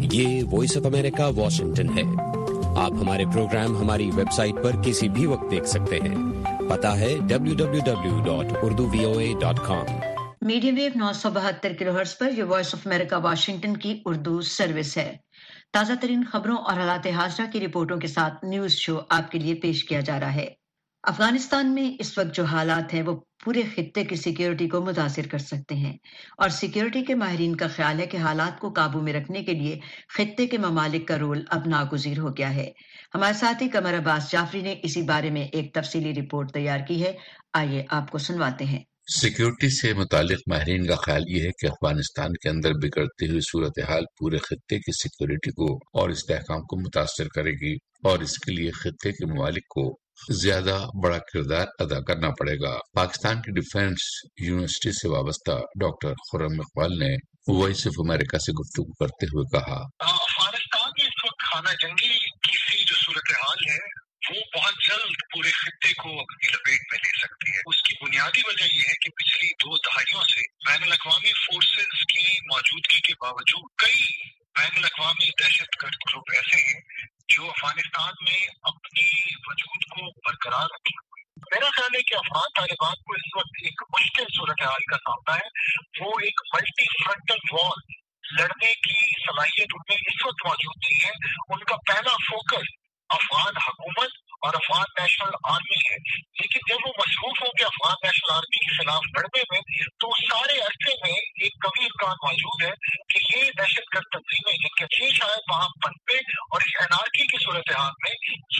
Speaker 1: یہ وائس آف امریکہ واشنگٹن ہے۔ آپ ہمارے پروگرام ہماری ویب سائٹ پر کسی بھی وقت دیکھ سکتے ہیں۔ پتہ ہے W W W dot Urdu V O A dot com.
Speaker 3: Medium wave نو سو بہتر کلو ہرٹز پر یہ وائس آف امریکہ واشنگٹن کی اردو سروس ہے۔ تازہ ترین خبروں اور حالات حاضرہ کی رپورٹوں کے ساتھ نیوز شو آپ کے لیے پیش کیا جا رہا ہے۔ افغانستان میں اس وقت جو حالات ہیں وہ پورے خطے کی سیکیورٹی کو متاثر کر سکتے ہیں، اور سیکیورٹی کے ماہرین کا خیال ہے کہ حالات کو قابو میں رکھنے کے لیے خطے کے ممالک کا رول اب ناگزیر ہو گیا ہے۔ ہمارے ساتھی قمر عباس جعفری نے اسی بارے میں ایک تفصیلی رپورٹ تیار کی ہے، آئیے آپ کو سنواتے ہیں۔
Speaker 6: سیکیورٹی سے متعلق ماہرین کا خیال یہ ہے کہ افغانستان کے اندر بگڑتی ہوئی صورتحال پورے خطے کی سیکیورٹی کو اور استحکام کو متاثر کرے گی، اور اس کے لیے خطے کے ممالک کو زیادہ بڑا کردار ادا کرنا پڑے گا۔ پاکستان کی ڈیفنس یونیورسٹی سے وابستہ ڈاکٹر خرم اقبال نے وائس آف امریکہ سے گفتگو کرتے ہوئے کہا،
Speaker 2: افغانستان میں اس وقت خانہ جنگی کی جو صورتحال ہے وہ بہت جلد پورے خطے کو اپنی لپیٹ میں لے سکتی ہے۔ اس کی بنیادی وجہ یہ ہے کہ پچھلی دو دہائیوں سے بین الاقوامی فورسز کی موجودگی کے باوجود کئی بین الاقوامی دہشت گرد گروپ ایسے ہیں جو افغانستان میں اپنی وجود کو برقرار رکھے ہوئے۔ میرا خیال ہے کہ افغان طالبان کو اس وقت ایک مشکل صورتحال کا سامنا ہے۔ وہ ایک ملٹی فرنٹل وار لڑنے کی صلاحیت ان میں اس وقت موجود نہیں ہے۔ ان کا پہلا فوکس افغان حکومت اور افغان نیشنل آرمی ہے، لیکن جب وہ مصروف ہوں گے افغان نیشنل آرمی کے خلاف لڑنے میں تو سارے عرصے میں ایک کبھی امکان موجود ہے کہ یہ دہشت گرد تنظیمیں جن کے چھ شاید وہاں پنپے اور اس انارکی کی صورتحال میں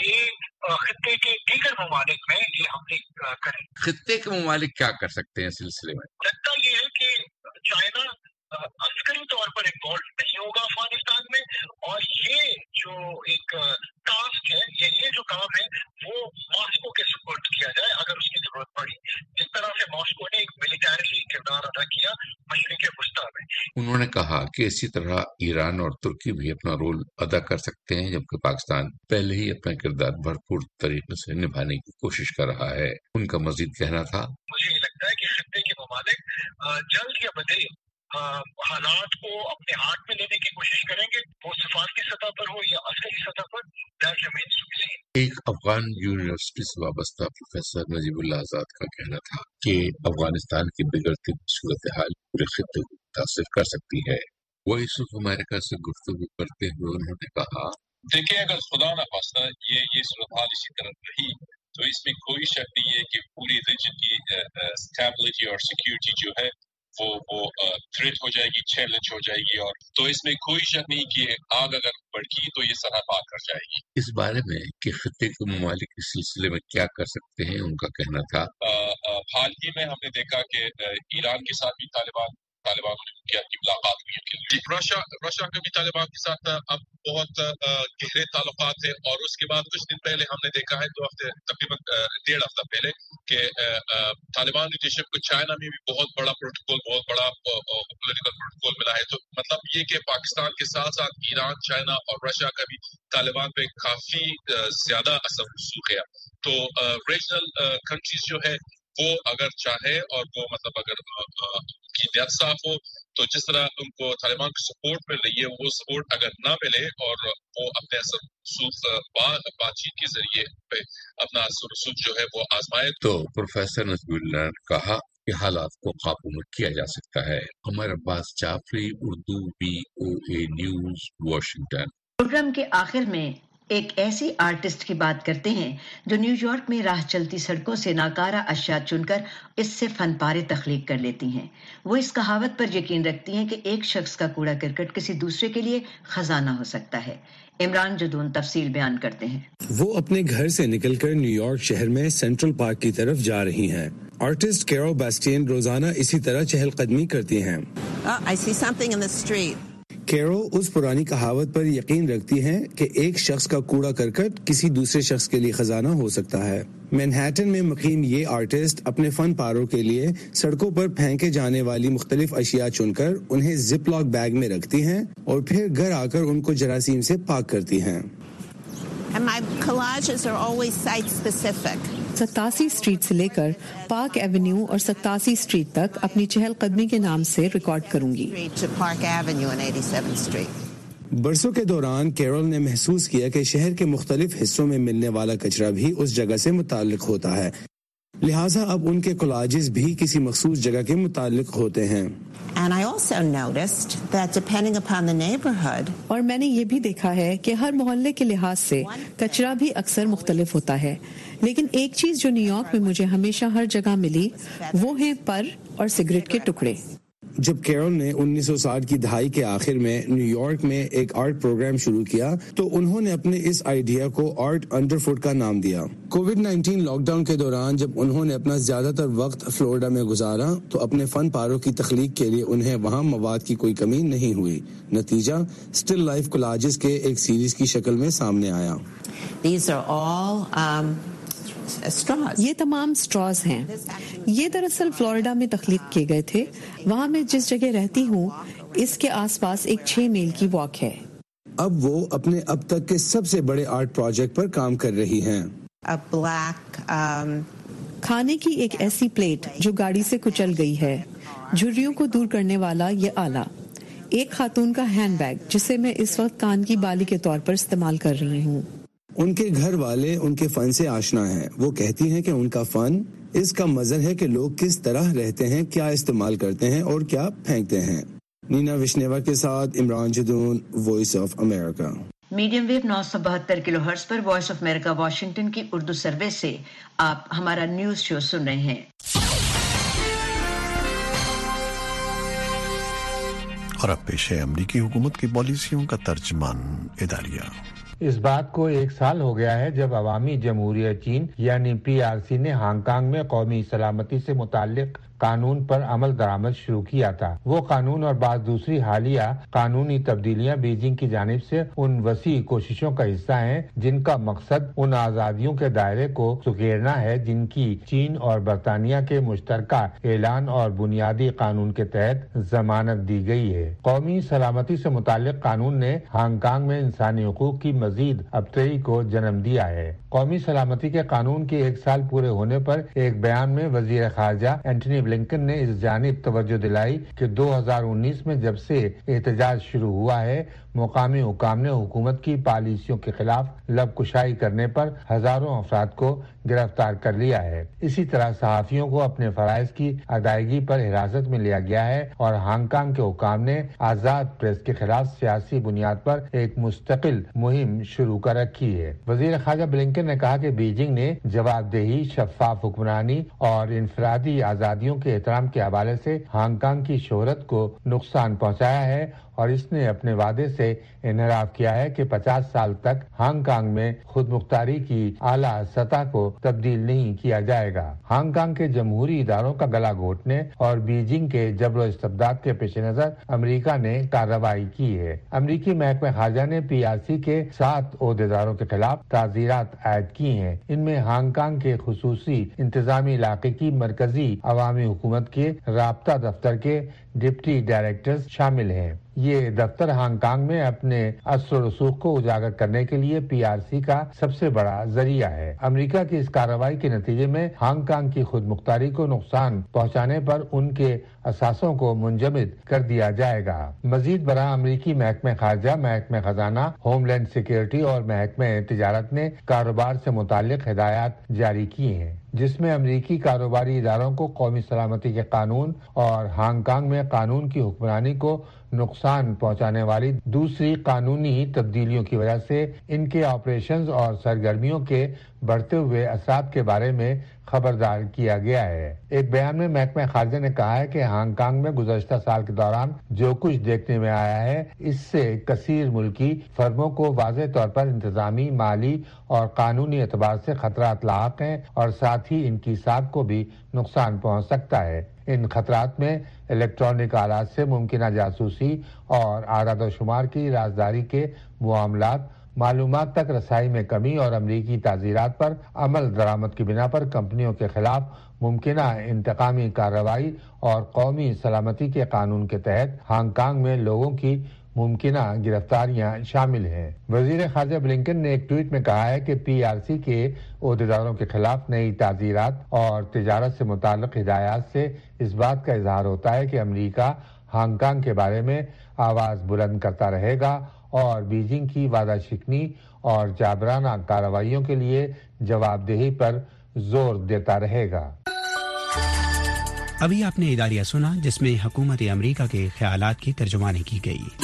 Speaker 2: یہ خطے کے دیگر ممالک میں یہ حملے کریں۔
Speaker 6: خطے کے ممالک کیا کر سکتے ہیں اس سلسلے میں؟
Speaker 2: لگتا یہ ہے کہ چائنا عسکری طور پر انوالو نہیں ہوگا افغانستان میں، اور یہ جو ایک ٹاسک ہے یا یہ جو کام ہے وہ ماسکو کے سپورٹ کیا جائے اگر اس کی ضرورت پڑی، جس طرح سے ماسکو نے ایک ملیٹری کردار ادا کیا مشرق وسطیٰ میں۔
Speaker 6: انہوں نے کہا کہ اسی طرح ایران اور ترکی بھی اپنا رول ادا کر سکتے ہیں، جبکہ پاکستان پہلے ہی اپنا کردار بھرپور طریقے سے نبھانے کی کوشش کر رہا ہے۔ ان کا مزید کہنا تھا،
Speaker 2: مجھے یہ لگتا ہے کہ خطے کے ممالک جلد یا بدیر حالات کو اپنے ہاتھ میں لینے کی کوشش کریں گے، وہ سفارتی سطح پر ہو یا عسکری سطح پر۔
Speaker 6: ایک افغان یونیورسٹی سے وابستہ پروفیسر نجیب اللہ آزاد کا کہنا تھا کہ افغانستان کی بگڑتی صورتحال پورے خطے کو متاثر کر سکتی ہے۔ وائس آف امریکہ سے گفتگو کرتے ہوئے انہوں نے کہا،
Speaker 4: دیکھیں اگر خدا نہ خواستہ یہ یہ صورتحال اسی طرح رہی تو اس میں کوئی شک نہیں ہے کہ پوری ریجن کی اسٹیبلٹی اور سیکیورٹی جو ہے وہ وہ تھریٹ ہو جائے گی، چیلنج ہو جائے گی، اور تو اس میں کوئی شک نہیں کہ آگ اگر بڑھتی تو یہ سرحد پار کر جائے گی۔
Speaker 6: اس بارے میں کہ خطے کے ممالک اس سلسلے میں کیا کر سکتے ہیں، ان کا کہنا تھا،
Speaker 4: حال ہی میں ہم نے دیکھا کہ ایران کے ساتھ بھی طالبان طالبان کی ملاقات ہوئی، رشیا رشیا کے بھی طالبان کے ساتھ اب بہت گہرے تعلقات ہیں، اور اس کے بعد کچھ دن پہلے ہم نے دیکھا ہے، دو ہفتے تقریباً ڈیڑھ ہفتہ پہلے کہ طالبان لیڈرشپ کو چائنا میں بھی بہت بڑا پروٹوکول بہت بڑا پولیٹیکل پروٹوکول ملا ہے۔ تو مطلب یہ کہ پاکستان کے ساتھ ساتھ ایران، چائنا اور رشیا کا بھی طالبان پہ کافی زیادہ اثر رسوخ ہے۔ تو ریجنل کنٹریز جو ہے وہ اگر چاہے اور وہ مطلب اگر کی نیت صاف ہو تو جس طرح ان کو طالبان کی سپورٹ مل رہی ہے وہ سپورٹ اگر نہ ملے اور وہ اپنے اثر رسوخ بات چیت کے ذریعے پہ اپنا اثر رسوخ جو ہے وہ آزمائے
Speaker 6: تو پروفیسر نجیب اللہ نے کہا کہ حالات کو قابو میں کیا جا سکتا ہے۔ Umar Abbas Jafri, Urdu V O A news, Washington.
Speaker 3: Programme کے آخر میں ایک ایسی آرٹسٹ کی بات کرتے ہیں جو نیو یارک میں راہ چلتی سڑکوں سے ناکارہ اشیاء چن کر اس سے فن پارے تخلیق کر لیتی ہیں۔ وہ اس کہاوت پر یقین رکھتی ہیں کہ ایک شخص کا کوڑا کرکٹ کسی دوسرے کے لیے خزانہ ہو سکتا ہے۔ عمران جدون تفصیل بیان کرتے ہیں۔
Speaker 5: وہ اپنے گھر سے نکل کر نیو یارک شہر میں سینٹرل پارک کی طرف جا رہی ہیں۔ آرٹسٹ کیرول بیسٹین روزانہ اسی طرح چہل قدمی کرتی ہیں۔
Speaker 25: I see something in the street.
Speaker 5: کیرو اس پرانی کہاوت پر یقین رکھتی ہیں کہ ایک شخص کا کوڑا کرکٹ کسی دوسرے شخص کے لیے خزانہ ہو سکتا ہے۔ مینہٹن میں مقیم یہ آرٹسٹ اپنے فن پاروں کے لیے سڑکوں پر پھینکے جانے والی مختلف اشیاء چن کر انہیں زپ لاک بیگ میں رکھتی ہیں اور پھر گھر آ کر ان کو جراثیم سے پاک کرتی ہیں۔
Speaker 25: And my collages are always site specific.
Speaker 26: ستاسی اسٹریٹ سے لے کر پارک ایونیو اور ستاسی اسٹریٹ تک اپنی چہل قدمی کے نام سے ریکارڈ کروں گی۔
Speaker 5: برسوں کے دوران کیرول نے محسوس کیا کہ شہر کے مختلف حصوں میں ملنے والا کچرا بھی اس جگہ سے متعلق ہوتا ہے، لہٰذا اب ان کے کولاجز بھی کسی مخصوص جگہ کے متعلق ہوتے ہیں۔
Speaker 25: And I also noticed that depending upon the neighborhood,
Speaker 26: اور میں نے یہ بھی دیکھا ہے کہ ہر محلے کے لحاظ سے کچرا بھی اکثر مختلف ہوتا ہے، لیکن ایک چیز جو نیو یارک میں مجھے ہمیشہ ہر جگہ ملی وہ ہیں پر اور سگریٹ کے ٹکڑے۔
Speaker 5: جب کیرول نے انیس سو ساٹھ کی دہائی کے آخر میں نیو یارک میں ایک آرٹ پروگرام شروع کیا تو انہوں نے اپنے اس آئیڈیا کو آرٹ انڈر فٹ کا نام دیا۔ کووڈ نائنٹین لاک ڈاؤن کے دوران جب انہوں نے اپنا زیادہ تر وقت فلوریڈا میں گزارا تو اپنے فن پاروں کی تخلیق کے لیے انہیں وہاں مواد کی کوئی کمی نہیں ہوئی۔ نتیجہ اسٹل لائف کولاجز کے ایک سیریز کی شکل میں سامنے آیا۔
Speaker 25: these are all um, straws.
Speaker 26: یہ تمام سٹراز ہیں۔ یہ دراصل فلوریڈا میں تخلیق کیے گئے تھے۔ وہاں میں جس جگہ رہتی ہوں اس کے آس پاس ایک چھ میل کی واک ہے۔
Speaker 5: اب وہ اپنے اب تک کے سب سے بڑے آرٹ پروجیکٹ پر کام کر رہی ہیں۔
Speaker 25: A black, um,
Speaker 26: کھانے کی ایک ایسی پلیٹ جو گاڑی سے کچل گئی ہے، جھریوں کو دور کرنے والا یہ آلہ، ایک خاتون کا ہینڈ بیگ جسے میں اس وقت کان کی بالی کے طور پر استعمال کر رہی ہوں۔
Speaker 5: ان کے گھر والے ان کے فن سے آشنا ہیں۔ وہ کہتی ہیں کہ ان کا فن اس کا مظہر ہے کہ لوگ کس طرح رہتے ہیں، کیا استعمال کرتے ہیں اور کیا پھینکتے ہیں۔ نینا وشنیوا کے ساتھ Imran Jadoon, voice of America.
Speaker 3: Medium wave نو سو بہتر کلو ہرٹز پر وائس آف امریکہ واشنگٹن کی اردو سروس سے آپ ہمارا نیوز شو سن رہے ہیں۔
Speaker 7: اور اب پیش ہے امریکی حکومت کی پالیسیوں کا ترجمان اداریہ۔
Speaker 8: اس بات کو ایک سال ہو گیا ہے جب عوامی جمہوریہ چین یعنی پی آر سی نے ہانگ کانگ میں قومی سلامتی سے متعلق قانون پر عمل درآمد شروع کیا تھا۔ وہ قانون اور بعض دوسری حالیہ قانونی تبدیلیاں بیجنگ کی جانب سے ان وسیع کوششوں کا حصہ ہیں جن کا مقصد ان آزادیوں کے دائرے کو سکیرنا ہے جن کی چین اور برطانیہ کے مشترکہ اعلان اور بنیادی قانون کے تحت ضمانت دی گئی ہے۔ قومی سلامتی سے متعلق قانون نے ہانگ کانگ میں انسانی حقوق کی مزید ابتری کو جنم دیا ہے۔ قومی سلامتی کے قانون کے ایک سال پورے ہونے پر ایک بیان میں وزیر خارجہ اینٹنی بلنکن نے اس جانب توجہ دلائی کہ دو ہزار انیس میں جب سے احتجاج شروع ہوا ہے، مقامی حکام نے حکومت کی پالیسیوں کے خلاف لب کشائی کرنے پر ہزاروں افراد کو گرفتار کر لیا ہے۔ اسی طرح صحافیوں کو اپنے فرائض کی ادائیگی پر حراست میں لیا گیا ہے اور ہانگ کانگ کے حکام نے آزاد پریس کے خلاف سیاسی بنیاد پر ایک مستقل مہم شروع کر رکھی ہے۔ وزیر خارجہ بلنکن نے کہا کہ بیجنگ نے جواب دہی، شفاف حکمرانی اور انفرادی آزادیوں کے احترام کے حوالے سے ہانگ کانگ کی شہرت کو نقصان پہنچایا ہے اور اس نے اپنے وعدے سے انحراف کیا ہے کہ پچاس سال تک ہانگ کانگ میں خود مختاری کی اعلیٰ سطح کو تبدیل نہیں کیا جائے گا۔ ہانگ کانگ کے جمہوری اداروں کا گلا گھونٹنے اور بیجنگ کے جبر و استبداد کے پیش نظر امریکہ نے کارروائی کی ہے۔ امریکی محکمہ خارجہ نے پی آر سی کے سات عہدیداروں کے خلاف تعزیرات عائد کی ہیں۔ ان میں ہانگ کانگ کے خصوصی انتظامی علاقے کی مرکزی عوامی حکومت کے رابطہ دفتر کے ڈپٹی ڈائریکٹرز شامل ہیں۔ یہ دفتر ہانگ کانگ میں اپنے اثر و رسوخ کو اجاگر کرنے کے لیے پی آر سی کا سب سے بڑا ذریعہ ہے۔ امریکہ کی اس کارروائی کے نتیجے میں ہانگ کانگ کی خود مختاری کو نقصان پہنچانے پر ان کے اثاثوں کو منجمد کر دیا جائے گا۔ مزید برآں امریکی محکمہ خارجہ، محکمہ خزانہ، ہوم لینڈ سیکیورٹی اور محکمہ تجارت نے کاروبار سے متعلق ہدایات جاری کی ہیں جس میں امریکی کاروباری اداروں کو قومی سلامتی کے قانون اور ہانگ کانگ میں قانون کی حکمرانی کو نقصان پہنچانے والی دوسری قانونی تبدیلیوں کی وجہ سے ان کے آپریشنز اور سرگرمیوں کے بڑھتے ہوئے اثرات کے بارے میں خبردار کیا گیا ہے۔ ایک بیان میں محکمہ خارجہ نے کہا ہے کہ ہانگ کانگ میں گزشتہ سال کے دوران جو کچھ دیکھنے میں آیا ہے اس سے کثیر ملکی فرموں کو واضح طور پر انتظامی، مالی اور قانونی اعتبار سے خطرات لاحق ہیں اور ساتھ ہی ان کی ساکھ کو بھی نقصان پہنچ سکتا ہے۔ ان خطرات میں الیکٹرانک آلات سے ممکنہ جاسوسی اور اعداد و شمار کی رازداری کے معاملات، معلومات تک رسائی میں کمی اور امریکی تعزیرات پر عمل درآمد کی بنا پر کمپنیوں کے خلاف ممکنہ انتقامی کارروائی اور قومی سلامتی کے قانون کے تحت ہانگ کانگ میں لوگوں کی ممکنہ گرفتاریاں شامل ہیں۔ وزیر خارجہ بلنکن نے ایک ٹویٹ میں کہا ہے کہ پی آر سی کے عہدیداروں کے خلاف نئی تعزیرات اور تجارت سے متعلق ہدایات سے اس بات کا اظہار ہوتا ہے کہ امریکہ ہانگ کانگ کے بارے میں آواز بلند کرتا رہے گا اور بیجنگ کی وعدہ شکنی اور جابرانہ کارروائیوں کے لیے جواب دہی پر زور دیتا رہے گا۔
Speaker 9: ابھی آپ نے اداریہ سنا جس میں حکومت امریکہ کے خیالات کی ترجمانی کی گئی۔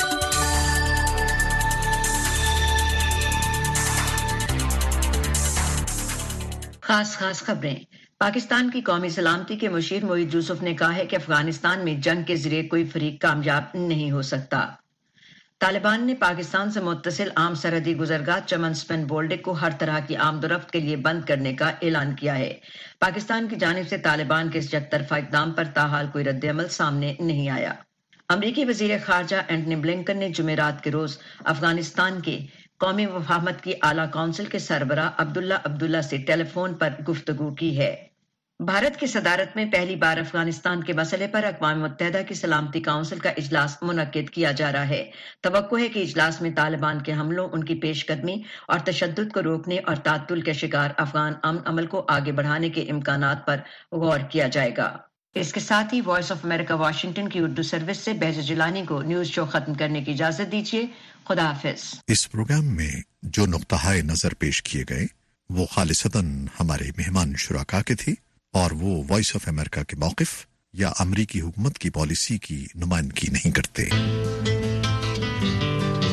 Speaker 3: خاص خاص خبریں۔ پاکستان کی قومی سلامتی کے مشیر معید یوسف نے کہا ہے کہ افغانستان میں جنگ کے ذریعے کوئی فریق کامیاب نہیں ہو سکتا۔ طالبان نے پاکستان سے متصل عام سرحدی گزرگاہ چمن سپن بولڈک کو ہر طرح کی آمد و رفت کے لیے بند کرنے کا اعلان کیا ہے۔ پاکستان کی جانب سے طالبان کے اس یک طرفہ اقدام پر تاحال کوئی رد عمل سامنے نہیں آیا۔ امریکی وزیر خارجہ اینٹنی بلنکن نے جمعرات کے روز افغانستان کے قومی مفاہمت کی اعلیٰ کونسل کے سربراہ عبداللہ عبداللہ سے ٹیلی فون پر گفتگو کی ہے۔ بھارت کی صدارت میں پہلی بار افغانستان کے مسئلے پر اقوام متحدہ کی سلامتی کونسل کا اجلاس منعقد کیا جا رہا ہے۔ توقع ہے کہ اجلاس میں طالبان کے حملوں، ان کی پیش قدمی اور تشدد کو روکنے اور تعطل کے شکار افغان امن عمل کو آگے بڑھانے کے امکانات پر غور کیا جائے گا۔ اس کے ساتھ ہی وائس آف امریکہ واشنگٹن کی اردو سروس سے بہز جیلانی کو نیوز شو ختم کرنے کی اجازت دیجیے۔ خدا حافظ۔
Speaker 7: اس پروگرام میں جو نقطہ نظر پیش کیے گئے وہ خالصتاً ہمارے مہمان شرکا کے تھے اور وہ وائس آف امریکہ کے موقف یا امریکی حکومت کی پالیسی کی نمائندگی نہیں کرتے۔